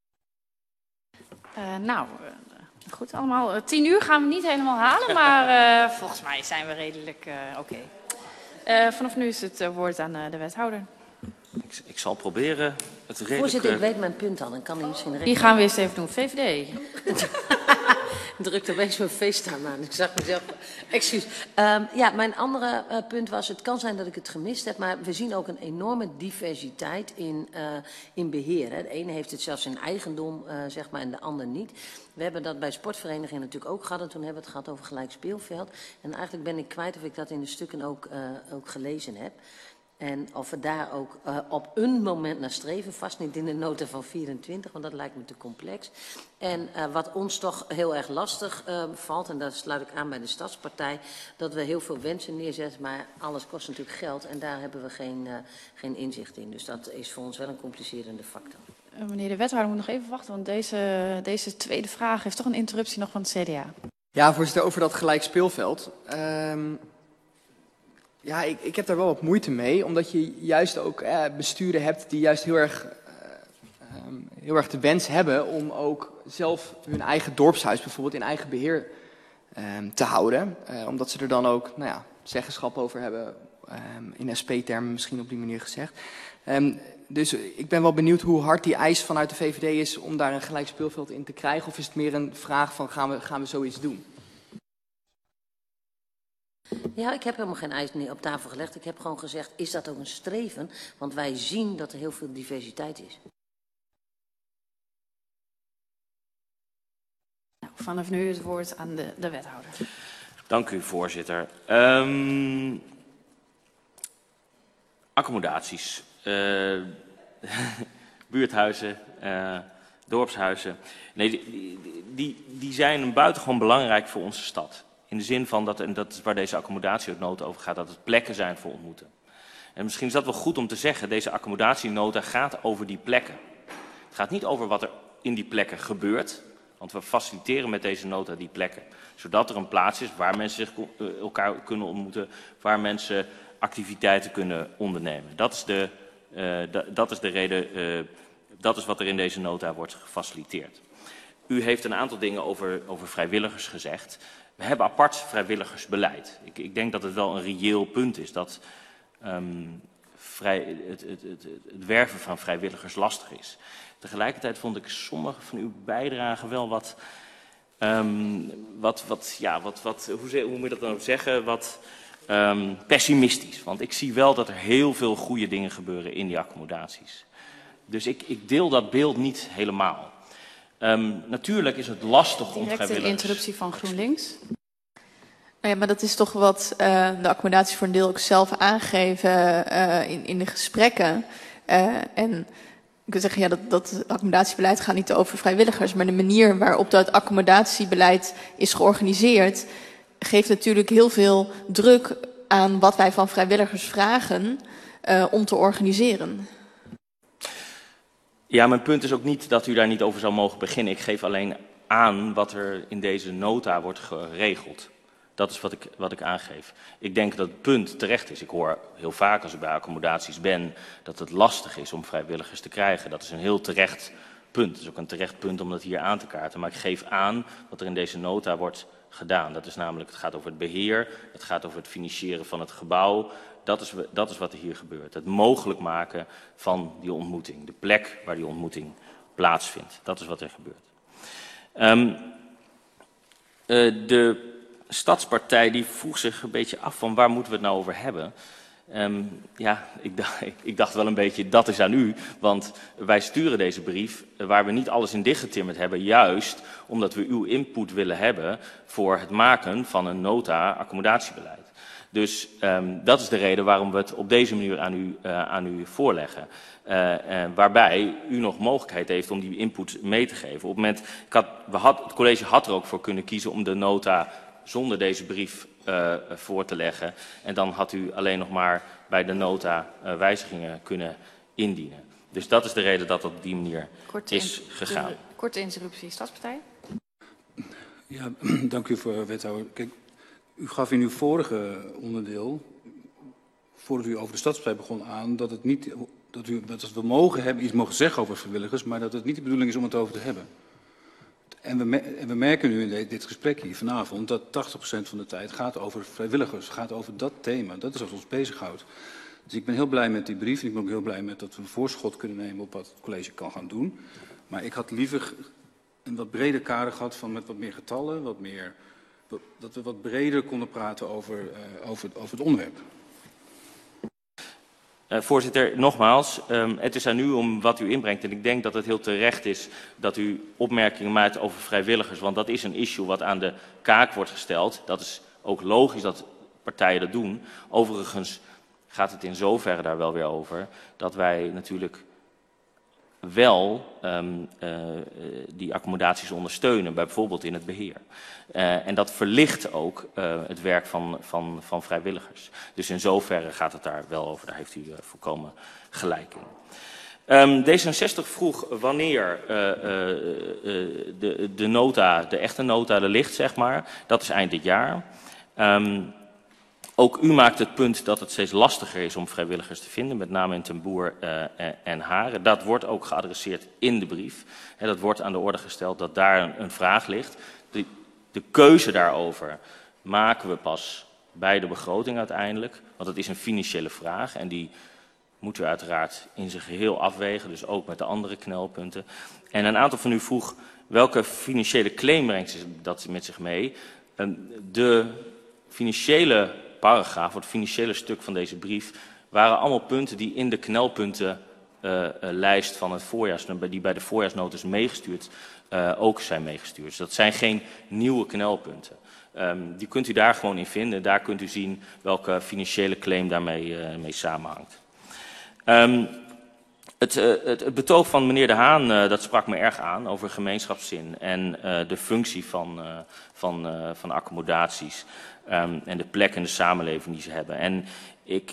Uh, nou... Uh... Goed, allemaal. Uh, tien uur gaan we niet helemaal halen, maar uh, volgens mij zijn we redelijk uh, oké. Okay. Uh, vanaf nu is het uh, woord aan uh, de wethouder. Ik, ik zal proberen het redelijk... Voorzitter, ik weet mijn punt al en kan u misschien... Die gaan we eerst even doen. V V D. Druk er opeens zo'n feestnaam aan. Ik zag mezelf... Excuus. Um, ja, mijn andere uh, punt was, het kan zijn dat ik het gemist heb, maar we zien ook een enorme diversiteit in, uh, in beheer. Hè. De ene heeft het zelfs in eigendom, uh, zeg maar, en de ander niet. We hebben dat bij sportverenigingen natuurlijk ook gehad en toen hebben we het gehad over gelijk speelveld. En eigenlijk ben ik kwijt of ik dat in de stukken ook, uh, ook gelezen heb. En of we daar ook uh, op een moment naar streven, vast niet in de nota van vierentwintig, want dat lijkt me te complex. En uh, wat ons toch heel erg lastig uh, valt, en dat sluit ik aan bij de Stadspartij, dat we heel veel wensen neerzetten, maar alles kost natuurlijk geld en daar hebben we geen, uh, geen inzicht in. Dus dat is voor ons wel een complicerende factor. Uh, meneer de wethouder moet nog even wachten, want deze, deze tweede vraag heeft toch een interruptie nog van het C D A. Ja, voorzitter, over dat gelijk speelveld. Um... Ja, ik, ik heb daar wel wat moeite mee, omdat je juist ook eh, besturen hebt die juist heel erg, uh, um, heel erg de wens hebben om ook zelf hun eigen dorpshuis bijvoorbeeld in eigen beheer um, te houden. Uh, omdat ze er dan ook nou ja, zeggenschap over hebben, um, in S P-termen misschien op die manier gezegd. Um, dus ik ben wel benieuwd hoe hard die eis vanuit de V V D is om daar een gelijk speelveld in te krijgen. Of is het meer een vraag van gaan we, gaan we zoiets doen? Ja, ik heb helemaal geen eis op tafel gelegd. Ik heb gewoon gezegd, is dat ook een streven? Want wij zien dat er heel veel diversiteit is. Nou, vanaf nu het woord aan de, de wethouder. Dank u, voorzitter. Um, accommodaties. Uh, buurthuizen, uh, dorpshuizen. Nee, die, die, die zijn buitengewoon belangrijk voor onze stad. In de zin van, dat, en dat is waar deze accommodatienota over gaat, dat het plekken zijn voor ontmoeten. En misschien is dat wel goed om te zeggen, deze accommodatienota gaat over die plekken. Het gaat niet over wat er in die plekken gebeurt, want we faciliteren met deze nota die plekken. Zodat er een plaats is waar mensen zich elkaar kunnen ontmoeten, waar mensen activiteiten kunnen ondernemen. Dat is de, uh, dat is de reden, uh, dat is wat er in deze nota wordt gefaciliteerd. U heeft een aantal dingen over, over vrijwilligers gezegd. We hebben apart vrijwilligersbeleid. Ik, ik denk dat het wel een reëel punt is dat um, vrij, het, het, het, het werven van vrijwilligers lastig is. Tegelijkertijd vond ik sommige van uw bijdragen wel wat, um, wat, wat, ja, wat, wat hoe, hoe moet je dat nou zeggen, wat um, pessimistisch. Want ik zie wel dat er heel veel goede dingen gebeuren in die accommodaties. Dus ik, ik deel dat beeld niet helemaal. Um, natuurlijk is het lastig om vrijwilligers... Direct een interruptie van GroenLinks. Nou ja, maar dat is toch wat uh, de accommodaties voor een deel ook zelf aangeven uh, in, in de gesprekken. Uh, en ik wil zeggen, ja, dat, dat accommodatiebeleid gaat niet over vrijwilligers, maar de manier waarop dat accommodatiebeleid is georganiseerd, geeft natuurlijk heel veel druk aan wat wij van vrijwilligers vragen uh, om te organiseren. Ja, mijn punt is ook niet dat u daar niet over zou mogen beginnen. Ik geef alleen aan wat er in deze nota wordt geregeld. Dat is wat ik, wat ik aangeef. Ik denk dat het punt terecht is. Ik hoor heel vaak als ik bij accommodaties ben dat het lastig is om vrijwilligers te krijgen. Dat is een heel terecht punt. Het is ook een terecht punt om dat hier aan te kaarten. Maar ik geef aan wat er in deze nota wordt gedaan. Dat is namelijk, het gaat over het beheer, het gaat over het financieren van het gebouw. Dat is, dat is wat er hier gebeurt. Het mogelijk maken van die ontmoeting. De plek waar die ontmoeting plaatsvindt. Dat is wat er gebeurt. Um, uh, de Stadspartij die vroeg zich een beetje af van waar moeten we het nou over hebben. Um, ja, ik dacht, ik, ik dacht wel een beetje, dat is aan u. Want wij sturen deze brief uh, waar we niet alles in dichtgetimmerd hebben. Juist omdat we uw input willen hebben voor het maken van een nota accommodatiebeleid. Dus um, dat is de reden waarom we het op deze manier aan u, uh, aan u voorleggen. Uh, uh, waarbij u nog mogelijkheid heeft om die input mee te geven. Op het moment, ik had, we had, het college had er ook voor kunnen kiezen om de nota zonder deze brief uh, voor te leggen. En dan had u alleen nog maar bij de nota uh, wijzigingen kunnen indienen. Dus dat is de reden dat dat op die manier korte is gegaan. Korte interruptie, Stadspartij. Ja, dank u voor wethouder. Kijk, u gaf in uw vorige onderdeel, voordat u over de Stadspartij begon, aan dat, het niet, dat, u, dat we mogen hebben, iets mogen zeggen over vrijwilligers, maar dat het niet de bedoeling is om het over te hebben. En we, en we merken nu in dit gesprek hier vanavond dat tachtig procent van de tijd gaat over vrijwilligers, gaat over dat thema. Dat is wat ons bezighoudt. Dus ik ben heel blij met die brief en ik ben ook heel blij met dat we een voorschot kunnen nemen op wat het college kan gaan doen. Maar ik had liever een wat breder kader gehad van met wat meer getallen, wat meer, dat we wat breder konden praten over, uh, over, over het onderwerp. Uh, voorzitter, nogmaals, um, het is aan u om wat u inbrengt. En ik denk dat het heel terecht is dat u opmerkingen maakt over vrijwilligers. Want dat is een issue wat aan de kaak wordt gesteld. Dat is ook logisch dat partijen dat doen. Overigens gaat het in zoverre daar wel weer over dat wij natuurlijk wel um, uh, die accommodaties ondersteunen, bijvoorbeeld in het beheer. Uh, en dat verlicht ook uh, het werk van, van, van vrijwilligers. Dus in zoverre gaat het daar wel over, daar heeft u uh, volkomen gelijk in. Um, D zesenzestig vroeg wanneer uh, uh, uh, de, de nota, de echte nota er ligt, zeg maar. Dat is eind dit jaar. Um, Ook u maakt het punt dat het steeds lastiger is om vrijwilligers te vinden, met name in Ten Boer uh, en Haren. Dat wordt ook geadresseerd in de brief. He, dat wordt aan de orde gesteld dat daar een, een vraag ligt. De, de keuze daarover maken we pas bij de begroting uiteindelijk, want het is een financiële vraag en die moeten we uiteraard in zijn geheel afwegen, dus ook met de andere knelpunten. En een aantal van u vroeg welke financiële claim brengt dat met zich mee. De financiële paragraaf, het financiële stuk van deze brief, waren allemaal punten die in de knelpuntenlijst uh, van het voorjaars, die bij de voorjaarsnotus meegestuurd, uh, ook zijn meegestuurd. Dus dat zijn geen nieuwe knelpunten. Um, die kunt u daar gewoon in vinden. Daar kunt u zien welke financiële claim daarmee uh, mee samenhangt. Um, het, uh, het, het betoog van meneer De Haan, uh, dat sprak me erg aan over gemeenschapszin en uh, de functie van, uh, van, uh, van accommodaties um, en de plek in de samenleving die ze hebben. En ik,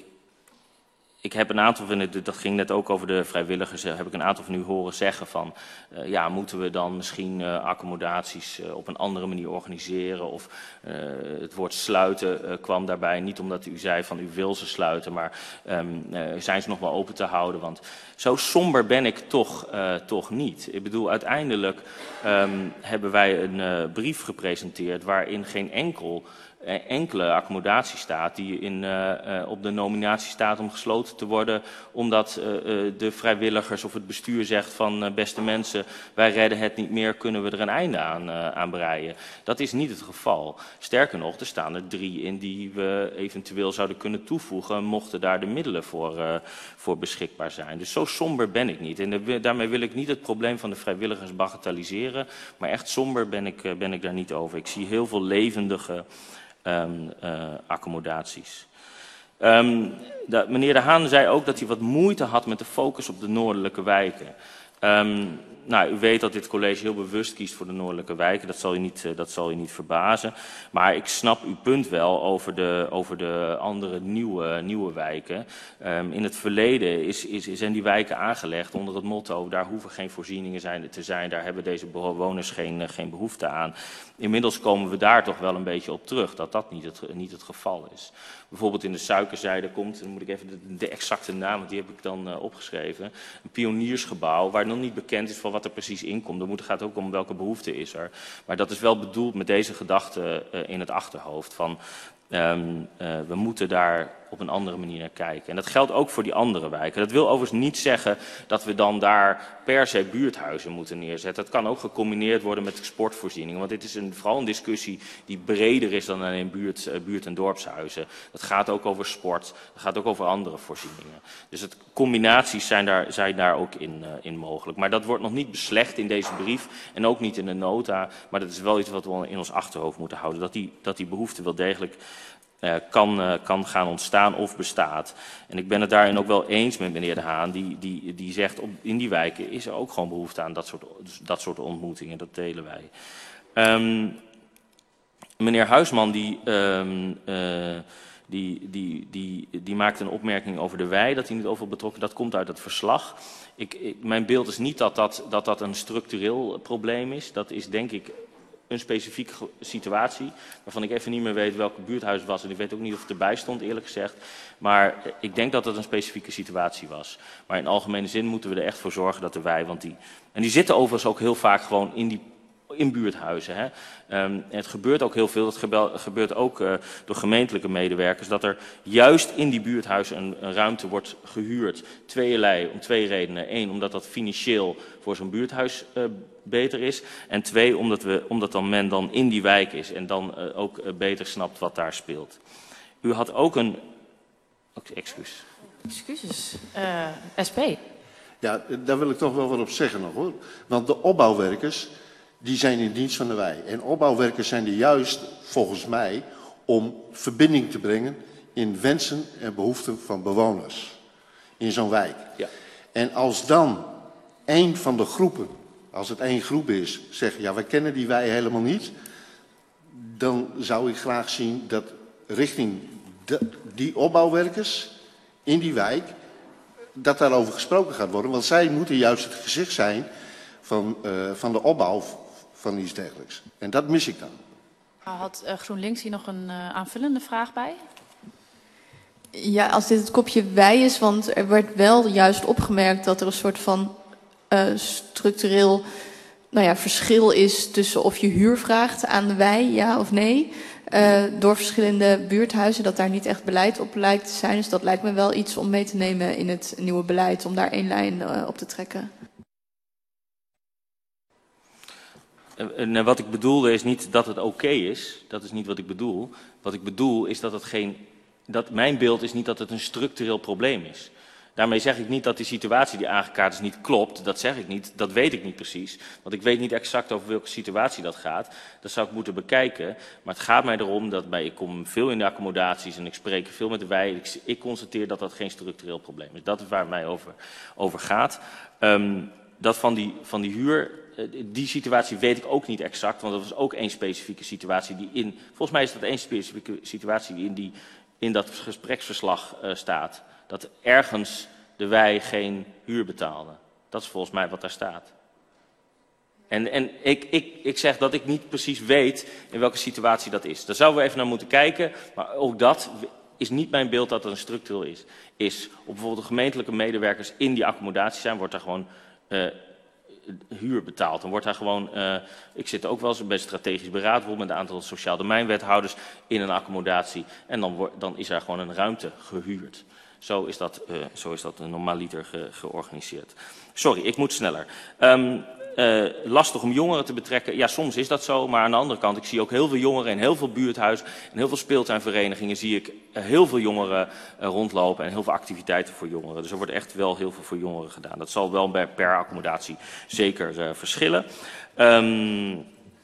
ik heb een aantal van, dat ging net ook over de vrijwilligers, heb ik een aantal van u horen zeggen van, uh, ja, moeten we dan misschien uh, accommodaties uh, op een andere manier organiseren? Of uh, het woord sluiten uh, kwam daarbij, niet omdat u zei van u wil ze sluiten, maar um, uh, zijn ze nog wel open te houden? Want zo somber ben ik toch, uh, toch niet. Ik bedoel, uiteindelijk um, hebben wij een uh, brief gepresenteerd waarin geen enkel enkele accommodatie staat die in, uh, uh, op de nominatie staat om gesloten te worden, omdat uh, uh, de vrijwilligers of het bestuur zegt van uh, beste mensen, wij redden het niet meer, kunnen we er een einde aan, uh, aan breien. Dat is niet het geval. Sterker nog, er staan er drie in die we eventueel zouden kunnen toevoegen, mochten daar de middelen voor, uh, voor beschikbaar zijn. Dus zo somber ben ik niet. En de, daarmee wil ik niet het probleem van de vrijwilligers bagatelliseren, maar echt somber ben ik, uh, ben ik daar niet over. Ik zie heel veel levendige Um, uh, accommodaties. Um, dat, meneer De Haan zei ook dat hij wat moeite had met de focus op de noordelijke wijken. Um, nou, u weet dat dit college heel bewust kiest voor de noordelijke wijken. Dat zal u niet, uh, dat zal u niet verbazen. Maar ik snap uw punt wel over de, over de andere nieuwe, nieuwe wijken. Um, in het verleden is, is, zijn die wijken aangelegd onder het motto, daar hoeven geen voorzieningen zijn, te zijn. Daar hebben deze bewoners geen, uh, geen behoefte aan. Inmiddels komen we daar toch wel een beetje op terug, dat dat niet het, niet het geval is. Bijvoorbeeld in de Suikerzijde komt, dan moet ik even de, de exacte naam, want die heb ik dan uh, opgeschreven, een pioniersgebouw waar nog niet bekend is van wat er precies in komt. Dan moet, het gaat ook om welke behoefte is er. Maar dat is wel bedoeld met deze gedachte uh, in het achterhoofd van um, uh, we moeten daar op een andere manier naar kijken. En dat geldt ook voor die andere wijken. Dat wil overigens niet zeggen dat we dan daar per se buurthuizen moeten neerzetten. Dat kan ook gecombineerd worden met sportvoorzieningen. Want dit is een, vooral een discussie die breder is dan alleen buurt, uh, buurt- en dorpshuizen. Dat gaat ook over sport. Dat gaat ook over andere voorzieningen. Dus het, combinaties zijn daar, zijn daar ook in, uh, in mogelijk. Maar dat wordt nog niet beslecht in deze brief en ook niet in de nota. Maar dat is wel iets wat we in ons achterhoofd moeten houden. Dat die, dat die behoefte wel degelijk Uh, kan, uh, kan gaan ontstaan of bestaat. En ik ben het daarin ook wel eens met meneer De Haan, die, die, die zegt op, in die wijken is er ook gewoon behoefte aan dat soort, dat soort ontmoetingen, dat delen wij. Um, meneer Huisman die, um, uh, die, die, die, die maakt een opmerking over de wei, dat hij niet overal betrokken, dat komt uit het verslag. Ik, ik, mijn beeld is niet dat dat, dat dat een structureel probleem is, dat is denk ik een specifieke situatie, waarvan ik even niet meer weet welke buurthuis het was en ik weet ook niet of het erbij stond, eerlijk gezegd. Maar ik denk dat het een specifieke situatie was. Maar in algemene zin moeten we er echt voor zorgen dat de wei, want die, en die zitten overigens ook heel vaak gewoon in die in buurthuizen. Hè. Um, en het gebeurt ook heel veel, dat gebeurt ook uh, door gemeentelijke medewerkers, dat er juist in die buurthuizen een, een ruimte wordt gehuurd. Tweeërlei, om twee redenen. Eén, omdat dat financieel voor zo'n buurthuis uh, beter is. En twee, omdat, we, omdat dan men dan in die wijk is en dan uh, ook uh, beter snapt wat daar speelt. U had ook een... Oh, excuus. Excuses. Uh, S P. Ja, daar wil ik toch wel wat op zeggen nog hoor. Want de opbouwwerkers, die zijn in dienst van de wei. En opbouwwerkers zijn er juist, volgens mij, om verbinding te brengen in wensen en behoeften van bewoners. In zo'n wijk. Ja. En als dan één van de groepen, als het één groep is, zegt ja, wij kennen die wei helemaal niet. Dan zou ik graag zien dat richting de, die opbouwwerkers in die wijk, dat daarover gesproken gaat worden. Want zij moeten juist het gezicht zijn van, uh, van de opbouw van iets dergelijks. En dat mis ik dan. Had uh, GroenLinks hier nog een uh, aanvullende vraag bij? Ja, als dit het kopje wij is, want er werd wel juist opgemerkt dat er een soort van uh, structureel nou ja, verschil is tussen of je huur vraagt aan de wij, ja of nee. Uh, door verschillende buurthuizen, dat daar niet echt beleid op lijkt te zijn. Dus dat lijkt me wel iets om mee te nemen in het nieuwe beleid, om daar één lijn uh, op te trekken. En wat ik bedoelde is niet dat het oké okay is, dat is niet wat ik bedoel. Wat ik bedoel is dat het geen, dat mijn beeld is niet dat het een structureel probleem is. Daarmee zeg ik niet dat die situatie die aangekaart is niet klopt, dat zeg ik niet, dat weet ik niet precies. Want ik weet niet exact over welke situatie dat gaat, dat zou ik moeten bekijken. Maar het gaat mij erom dat bij, ik kom veel in de accommodaties en ik spreek veel met de wij, ik, ik constateer dat dat geen structureel probleem is. Dat is waar het mij over, over gaat. Um, dat van die, van die huur, die situatie weet ik ook niet exact, want dat was ook één specifieke situatie die in, volgens mij is dat één specifieke situatie die in, die, in dat gespreksverslag uh, staat. Dat ergens de wij geen huur betaalden. Dat is volgens mij wat daar staat. En, en ik, ik, ik zeg dat ik niet precies weet in welke situatie dat is. Daar zouden we even naar moeten kijken, maar ook dat is niet mijn beeld dat het een structureel is. Is op bijvoorbeeld de gemeentelijke medewerkers in die accommodatie zijn, wordt daar gewoon uh, huur betaald. Dan wordt daar gewoon, uh, ik zit ook wel eens bij strategisch beraad, bijvoorbeeld met een aantal sociaal domeinwethouders in een accommodatie. En dan, wordt, dan is er gewoon een ruimte gehuurd. Zo is dat, uh, zo is dat normaaliter ge, georganiseerd. Sorry, ik moet sneller. Um, uh, lastig om jongeren te betrekken. Ja, soms is dat zo, maar aan de andere kant, ik zie ook heel veel jongeren in heel veel buurthuizen en heel veel speeltuinverenigingen zie ik heel veel jongeren uh, rondlopen en heel veel activiteiten voor jongeren. Dus er wordt echt wel heel veel voor jongeren gedaan. Dat zal wel bij, per accommodatie zeker uh, verschillen. Um,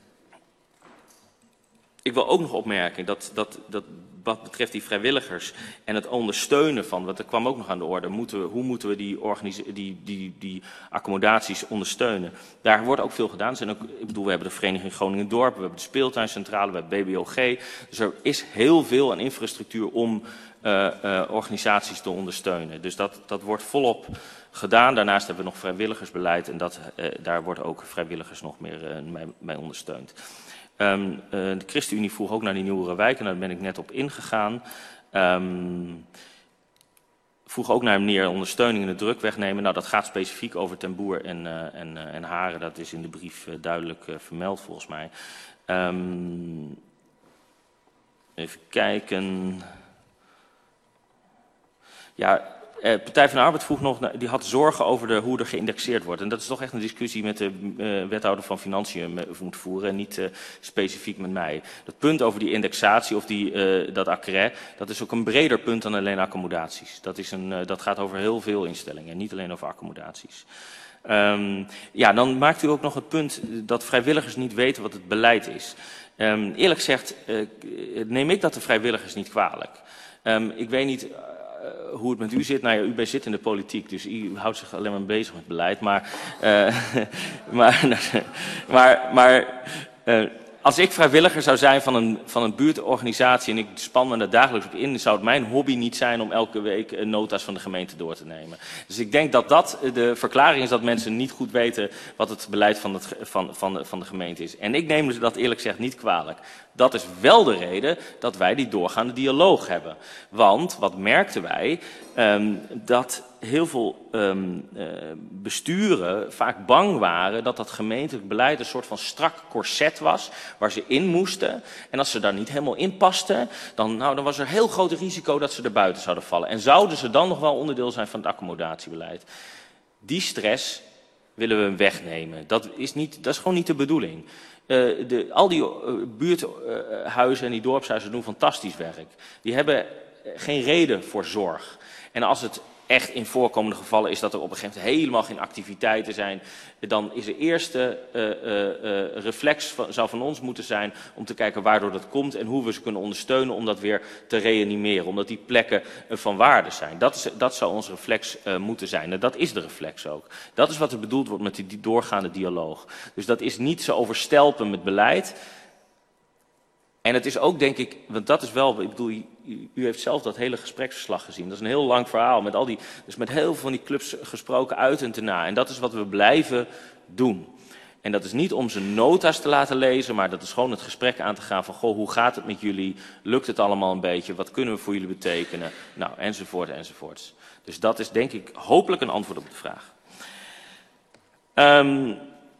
ik wil ook nog opmerken dat, dat, dat wat betreft die vrijwilligers en het ondersteunen van, want er kwam ook nog aan de orde, moeten we, hoe moeten we die, die, die, die accommodaties ondersteunen? Daar wordt ook veel gedaan. Er zijn ook, ik bedoel, we hebben de Vereniging Groningen Dorp, we hebben de speeltuincentrale, we hebben B B O G. Dus er is heel veel aan infrastructuur om uh, uh, organisaties te ondersteunen. Dus dat, dat wordt volop gedaan. Daarnaast hebben we nog vrijwilligersbeleid en dat, uh, daar wordt ook vrijwilligers nog meer uh, mee, mee ondersteund. Um, uh, de ChristenUnie vroeg ook naar die nieuwere wijken, daar ben ik net op ingegaan. Um, vroeg ook naar meer ondersteuning in de druk wegnemen. Nou, dat gaat specifiek over Ten Boer en, uh, en, uh, en Haren. Dat is in de brief uh, duidelijk uh, vermeld volgens mij. Um, even kijken. Ja. Uh, Partij van de Arbeid vroeg nog, die had zorgen over de, hoe er geïndexeerd wordt. En dat is toch echt een discussie met de uh, wethouder van Financiën moet voeren en niet uh, specifiek met mij. Dat punt over die indexatie of die, uh, dat accret, dat is ook een breder punt dan alleen accommodaties. Dat, is een, uh, dat gaat over heel veel instellingen, niet alleen over accommodaties. Um, ja, dan maakt u ook nog het punt dat vrijwilligers niet weten wat het beleid is. Um, eerlijk gezegd uh, neem ik dat de vrijwilligers niet kwalijk. Um, ik weet niet Uh, hoe het met u zit. Nou ja, u zit in de politiek, dus u houdt zich alleen maar bezig met beleid. Maar, uh, maar, maar, maar uh, als ik vrijwilliger zou zijn van een, van een buurtorganisatie en ik span me er dagelijks op in, zou het mijn hobby niet zijn om elke week nota's van de gemeente door te nemen. Dus ik denk dat dat de verklaring is dat mensen niet goed weten wat het beleid van, het, van, van, de, van de gemeente is. En ik neem dat eerlijk gezegd niet kwalijk. Dat is wel de reden dat wij die doorgaande dialoog hebben. Want, wat merkten wij? Um, dat heel veel um, uh, besturen vaak bang waren dat dat gemeentelijk beleid een soort van strak corset was, waar ze in moesten. En als ze daar niet helemaal in pasten, dan, nou, dan was er heel groot risico dat ze er buiten zouden vallen. En zouden ze dan nog wel onderdeel zijn van het accommodatiebeleid? Die stress willen we wegnemen. Dat is, niet, dat is gewoon niet de bedoeling. Uh, de, al die uh, buurthuizen en die dorpshuizen doen fantastisch werk. Die hebben geen reden voor zorg. En als het echt in voorkomende gevallen is dat er op een gegeven moment helemaal geen activiteiten zijn, dan is de eerste uh, uh, uh, reflex van, zou van ons moeten zijn om te kijken waardoor dat komt en hoe we ze kunnen ondersteunen om dat weer te reanimeren, omdat die plekken uh, van waarde zijn. Dat, is, dat zou ons reflex uh, moeten zijn. En dat is de reflex ook. Dat is wat er bedoeld wordt met die, die doorgaande dialoog. Dus dat is niet zo overstelpen met beleid. En het is ook, denk ik, want dat is wel, ik bedoel, u, u heeft zelf dat hele gespreksverslag gezien. Dat is een heel lang verhaal, met al die, dus met heel veel van die clubs gesproken uit en te na. En dat is wat we blijven doen. En dat is niet om ze nota's te laten lezen, maar dat is gewoon het gesprek aan te gaan van, goh, hoe gaat het met jullie? Lukt het allemaal een beetje? Wat kunnen we voor jullie betekenen? Nou, enzovoort, enzovoorts. Dus dat is denk ik hopelijk een antwoord op de vraag. Um,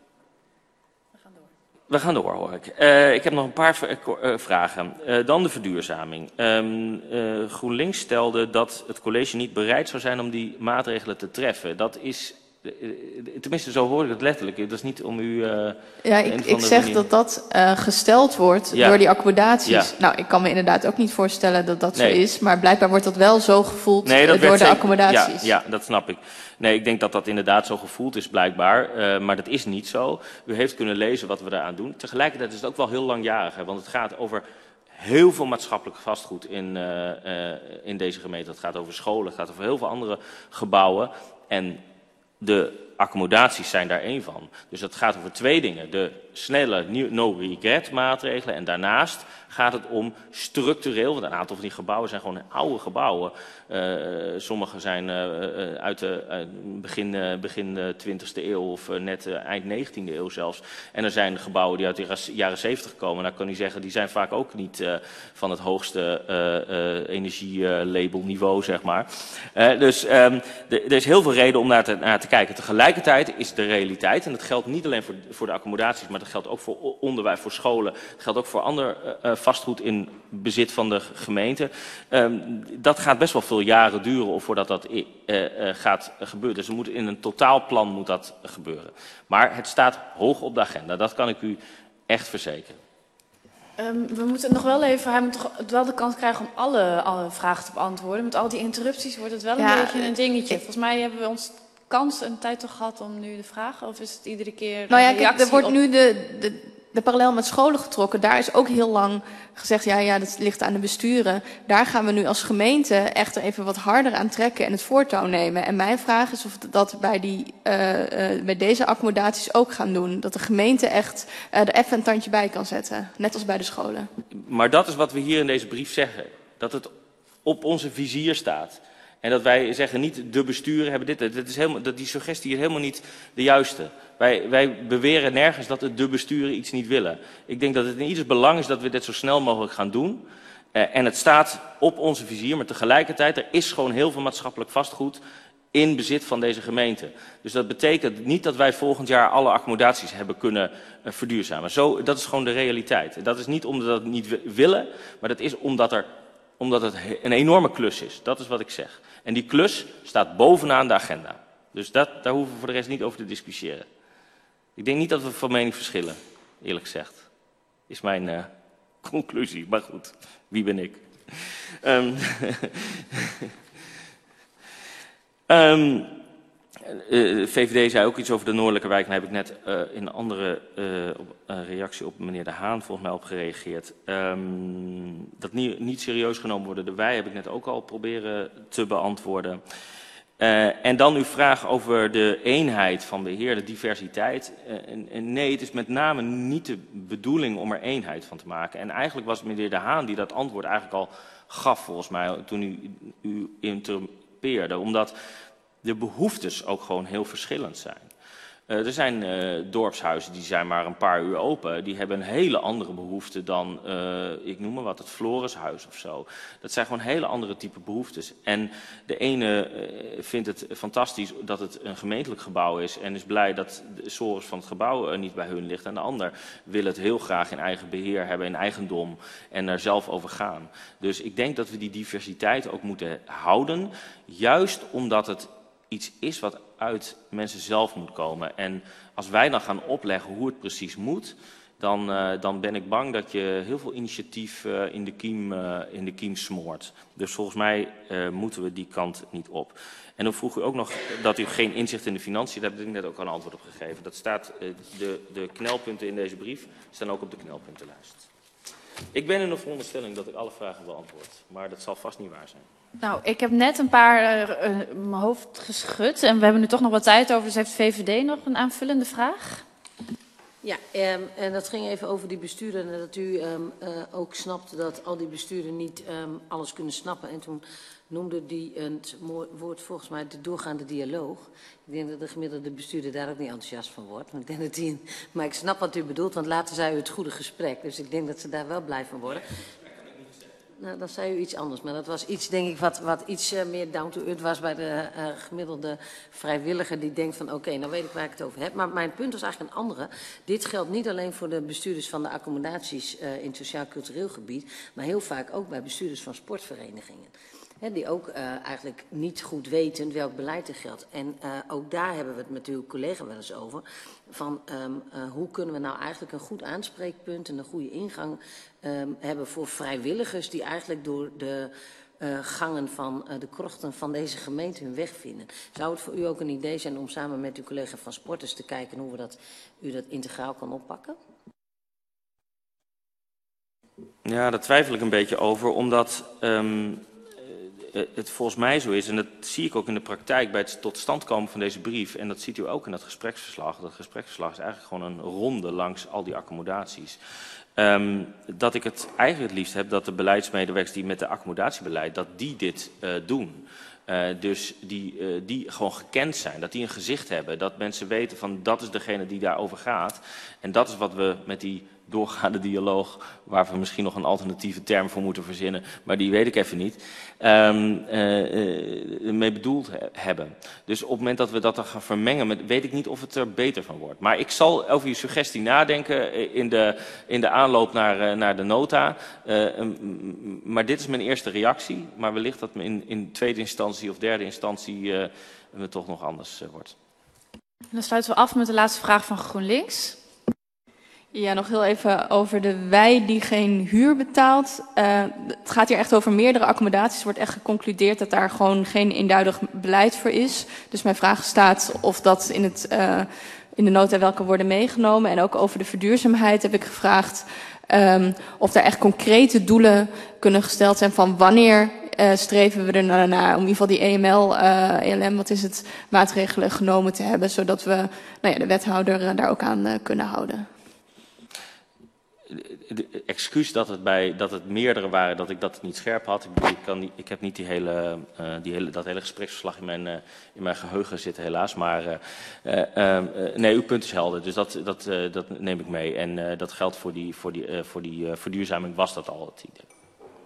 we gaan door. We gaan door, hoor ik. Uh, ik heb nog een paar uh, vragen. Uh, dan de verduurzaming. Um, uh, GroenLinks stelde dat het college niet bereid zou zijn om die maatregelen te treffen. Dat is... Tenminste, zo hoor ik het letterlijk. Dat is niet om u... Uh, ja, ik, ik zeg manier... dat dat uh, gesteld wordt ja. door die accommodaties. Ja. Nou, ik kan me inderdaad ook niet voorstellen dat dat nee. zo is. Maar blijkbaar wordt dat wel zo gevoeld nee, dat uh, door de zeker... accommodaties. Ja, ja, dat snap ik. Nee, ik denk dat dat inderdaad zo gevoeld is blijkbaar. Uh, maar dat is niet zo. U heeft kunnen lezen wat we daaraan doen. Tegelijkertijd is het ook wel heel langjarig. Hè, want het gaat over heel veel maatschappelijk vastgoed in, uh, uh, in deze gemeente. Het gaat over scholen, het gaat over heel veel andere gebouwen. En de accommodaties zijn daar één van. Dus het gaat over twee dingen. De snelle no-regret maatregelen. En daarnaast gaat het om structureel. Want een aantal van die gebouwen zijn gewoon oude gebouwen. Uh, sommige zijn uh, uit de uh, begin, uh, begin de twintigste eeuw of uh, net uh, eind negentiende eeuw zelfs. En er zijn gebouwen die uit de jaren zeventig komen. Nou kan u zeggen, die zijn vaak ook niet uh, van het hoogste uh, uh, energielabelniveau, zeg maar. Uh, dus um, de, er is heel veel reden om naar te, naar te kijken. Tegelijkertijd is de realiteit, en dat geldt niet alleen voor, voor de accommodaties, maar dat geldt ook voor onderwijs, voor scholen. Dat geldt ook voor ander uh, vastgoed in bezit van de gemeente. Um, dat gaat best wel veel jaren duren voordat dat uh, uh, gaat gebeuren. Dus er moet in een totaalplan moet dat gebeuren. Maar het staat hoog op de agenda, dat kan ik u echt verzekeren. Um, we moeten nog wel even, hij moet toch wel de kans krijgen om alle, alle vragen te beantwoorden. Met al die interrupties wordt het wel een ja, beetje een dingetje. Ik, Volgens mij hebben we ons kans en tijd toch gehad om nu de vragen, of is het iedere keer nou ja, kijk, er wordt op... nu de, de, de parallel met scholen getrokken. Daar is ook heel lang gezegd, ja, ja, dat ligt aan de besturen. Daar gaan we nu als gemeente echt even wat harder aan trekken en het voortouw nemen. En mijn vraag is of dat bij, die, uh, uh, bij deze accommodaties ook gaan doen. Dat de gemeente echt uh, er even een tandje bij kan zetten. Net als bij de scholen. Maar dat is wat we hier in deze brief zeggen. Dat het op onze vizier staat. En dat wij zeggen niet de besturen hebben dit. Dat is helemaal, dat die suggestie is helemaal niet de juiste. Wij, wij beweren nergens dat de besturen iets niet willen. Ik denk dat het in ieders belang is dat we dit zo snel mogelijk gaan doen. Uh, en het staat op onze vizier, maar tegelijkertijd er is gewoon heel veel maatschappelijk vastgoed in bezit van deze gemeente. Dus dat betekent niet dat wij volgend jaar alle accommodaties hebben kunnen uh, verduurzamen. Zo, dat is gewoon de realiteit. Dat is niet omdat we dat niet willen, maar dat is omdat er omdat het een enorme klus is. Dat is wat ik zeg. En die klus staat bovenaan de agenda. Dus dat, daar hoeven we voor de rest niet over te discussiëren. Ik denk niet dat we van mening verschillen, eerlijk gezegd. Is mijn uh, conclusie. Maar goed, wie ben ik? Um, um, Uh, V V D zei ook iets over de Noordelijke wijk. Daar heb ik net uh, in een andere uh, op, uh, reactie op meneer De Haan volgens mij op gereageerd. Um, dat niet, niet serieus genomen worden. De wij heb ik net ook al proberen te beantwoorden. Uh, en dan uw vraag over de eenheid van beheer, de diversiteit. Uh, en, en nee, het is met name niet de bedoeling om er eenheid van te maken. En eigenlijk was meneer De Haan die dat antwoord eigenlijk al gaf volgens mij toen u, u interpeerde. Omdat de behoeftes ook gewoon heel verschillend zijn. Uh, er zijn uh, dorpshuizen die zijn maar een paar uur open. Die hebben een hele andere behoefte dan, uh, ik noem maar wat, het Florishuis of zo. Dat zijn gewoon hele andere type behoeftes. En de ene uh, vindt het fantastisch dat het een gemeentelijk gebouw is en is blij dat de sores van het gebouw uh, niet bij hun ligt. En de ander wil het heel graag in eigen beheer hebben, in eigendom en daar zelf over gaan. Dus ik denk dat we die diversiteit ook moeten houden, juist omdat het iets is wat uit mensen zelf moet komen. En als wij dan gaan opleggen hoe het precies moet, dan, uh, dan ben ik bang dat je heel veel initiatief uh, in, de kiem, uh, in de kiem smoort. Dus volgens mij uh, moeten we die kant niet op. En dan vroeg u ook nog dat u geen inzicht in de financiën, daar heb ik net ook al een antwoord op gegeven. Dat staat, uh, de, de knelpunten in deze brief staan ook op de knelpuntenlijst. Ik ben in de veronderstelling dat ik alle vragen beantwoord, maar dat zal vast niet waar zijn. Nou, ik heb net een paar uh, uh, mijn hoofd geschud en we hebben nu toch nog wat tijd over. Dus heeft V V D nog een aanvullende vraag? Ja, um, en dat ging even over die besturen en dat u um, uh, ook snapt dat al die besturen niet um, alles kunnen snappen. En toen noemde die het woord volgens mij de doorgaande dialoog. Ik denk dat de gemiddelde bestuurder daar ook niet enthousiast van wordt. Maar ik, denk dat die, maar ik snap wat u bedoelt, want later zei u het goede gesprek. Dus ik denk dat ze daar wel blij van worden. Nou, dan zei u iets anders. Maar dat was iets, denk ik, wat, wat iets uh, meer down to earth was bij de uh, gemiddelde vrijwilliger die denkt van oké, okay, nou weet ik waar ik het over heb. Maar mijn punt was eigenlijk een andere. Dit geldt niet alleen voor de bestuurders van de accommodaties uh, in het sociaal-cultureel gebied, maar heel vaak ook bij bestuurders van sportverenigingen. He, die ook uh, eigenlijk niet goed weten welk beleid er geldt. En uh, ook daar hebben we het met uw collega wel eens over. Van um, uh, hoe kunnen we nou eigenlijk een goed aanspreekpunt en een goede ingang um, hebben voor vrijwilligers die eigenlijk door de uh, gangen van uh, de krochten van deze gemeente hun weg vinden. Zou het voor u ook een idee zijn om samen met uw collega van Sporters te kijken hoe we dat, u dat integraal kan oppakken? Ja, daar twijfel ik een beetje over, omdat um, het volgens mij zo is, en dat zie ik ook in de praktijk bij het tot stand komen van deze brief, en dat ziet u ook in dat gespreksverslag. Dat gespreksverslag is eigenlijk gewoon een ronde langs al die accommodaties. Um, dat ik het eigenlijk het liefst heb dat de beleidsmedewerkers die met de accommodatiebeleid, dat die dit uh, doen. Uh, dus die, uh, die gewoon gekend zijn, dat die een gezicht hebben, dat mensen weten van dat is degene die daarover gaat. En dat is wat we met die doorgaande dialoog, waar we misschien nog een alternatieve term voor moeten verzinnen, maar die weet ik even niet, um, uh, uh, mee bedoeld he hebben. Dus op het moment dat we dat dan gaan vermengen, met, weet ik niet of het er beter van wordt. Maar ik zal over uw suggestie nadenken in de, in de aanloop naar, uh, naar de nota. Uh, um, maar dit is mijn eerste reactie, maar wellicht dat in, in tweede instantie of derde instantie uh, het toch nog anders uh, wordt. En dan sluiten we af met de laatste vraag van GroenLinks. Ja, nog heel even over de wij die geen huur betaalt. Uh, het gaat hier echt over meerdere accommodaties. Er wordt echt geconcludeerd dat daar gewoon geen eenduidig beleid voor is. Dus mijn vraag staat of dat in, het, uh, in de nota welke worden meegenomen. En ook over de verduurzaamheid heb ik gevraagd um, of daar echt concrete doelen kunnen gesteld zijn van wanneer uh, streven we er naar, naar om in ieder geval die E M L, uh, E L M, wat is het, maatregelen genomen te hebben. Zodat we nou ja, de wethouder uh, daar ook aan uh, kunnen houden. De excuus dat het, bij, dat het meerdere waren, dat ik dat niet scherp had. Ik, bedoel, ik, kan niet, ik heb niet die hele, uh, die hele, dat hele gespreksverslag in mijn, uh, in mijn geheugen zitten helaas. Maar uh, uh, uh, nee, uw punt is helder. Dus dat, dat, uh, dat neem ik mee. En uh, dat geldt voor die, voor die, uh, voor die uh, verduurzaming was dat al het idee.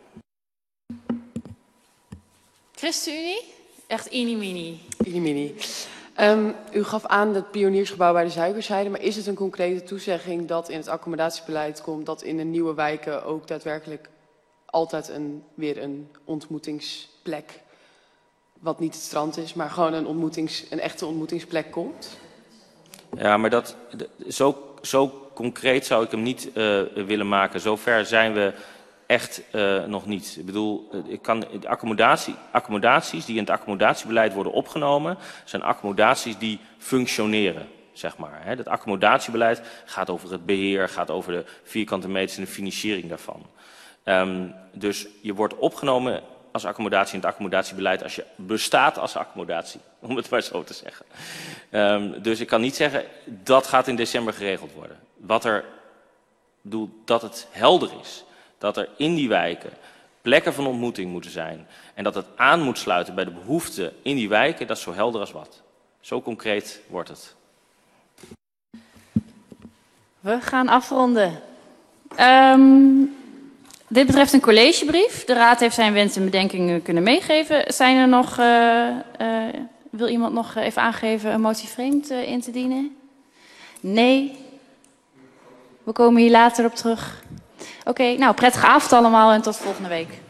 ChristenUnie? Echt inimini. Inimini. Um, u gaf aan het pioniersgebouw bij de Suikerzijde, maar is het een concrete toezegging dat in het accommodatierbeleid komt dat in de nieuwe wijken ook daadwerkelijk altijd een, weer een ontmoetingsplek, wat niet het strand is, maar gewoon een, ontmoetings, een echte ontmoetingsplek komt? Ja, maar dat, zo, zo concreet zou ik hem niet uh, willen maken. Zover zijn we echt uh, nog niet. Ik bedoel, ik kan, de accommodatie, accommodaties die in het accommodatiebeleid worden opgenomen, zijn accommodaties die functioneren, zeg maar. Hè. Het accommodatiebeleid gaat over het beheer, gaat over de vierkante meters en de financiering daarvan. Um, dus je wordt opgenomen als accommodatie in het accomodatiebeleid als je bestaat als accommodatie, om het maar zo te zeggen. Um, dus ik kan niet zeggen, dat gaat in december geregeld worden. Wat er, bedoel, dat het helder is. Dat er in die wijken plekken van ontmoeting moeten zijn. En dat het aan moet sluiten bij de behoeften in die wijken, dat is zo helder als wat. Zo concreet wordt het. We gaan afronden. Um, dit betreft een collegebrief. De raad heeft zijn wensen en bedenkingen kunnen meegeven. Zijn er nog, uh, uh, wil iemand nog even aangeven een motie vreemd uh, in te dienen? Nee. We komen hier later op terug. Oké, okay, nou prettige avond allemaal en tot volgende week.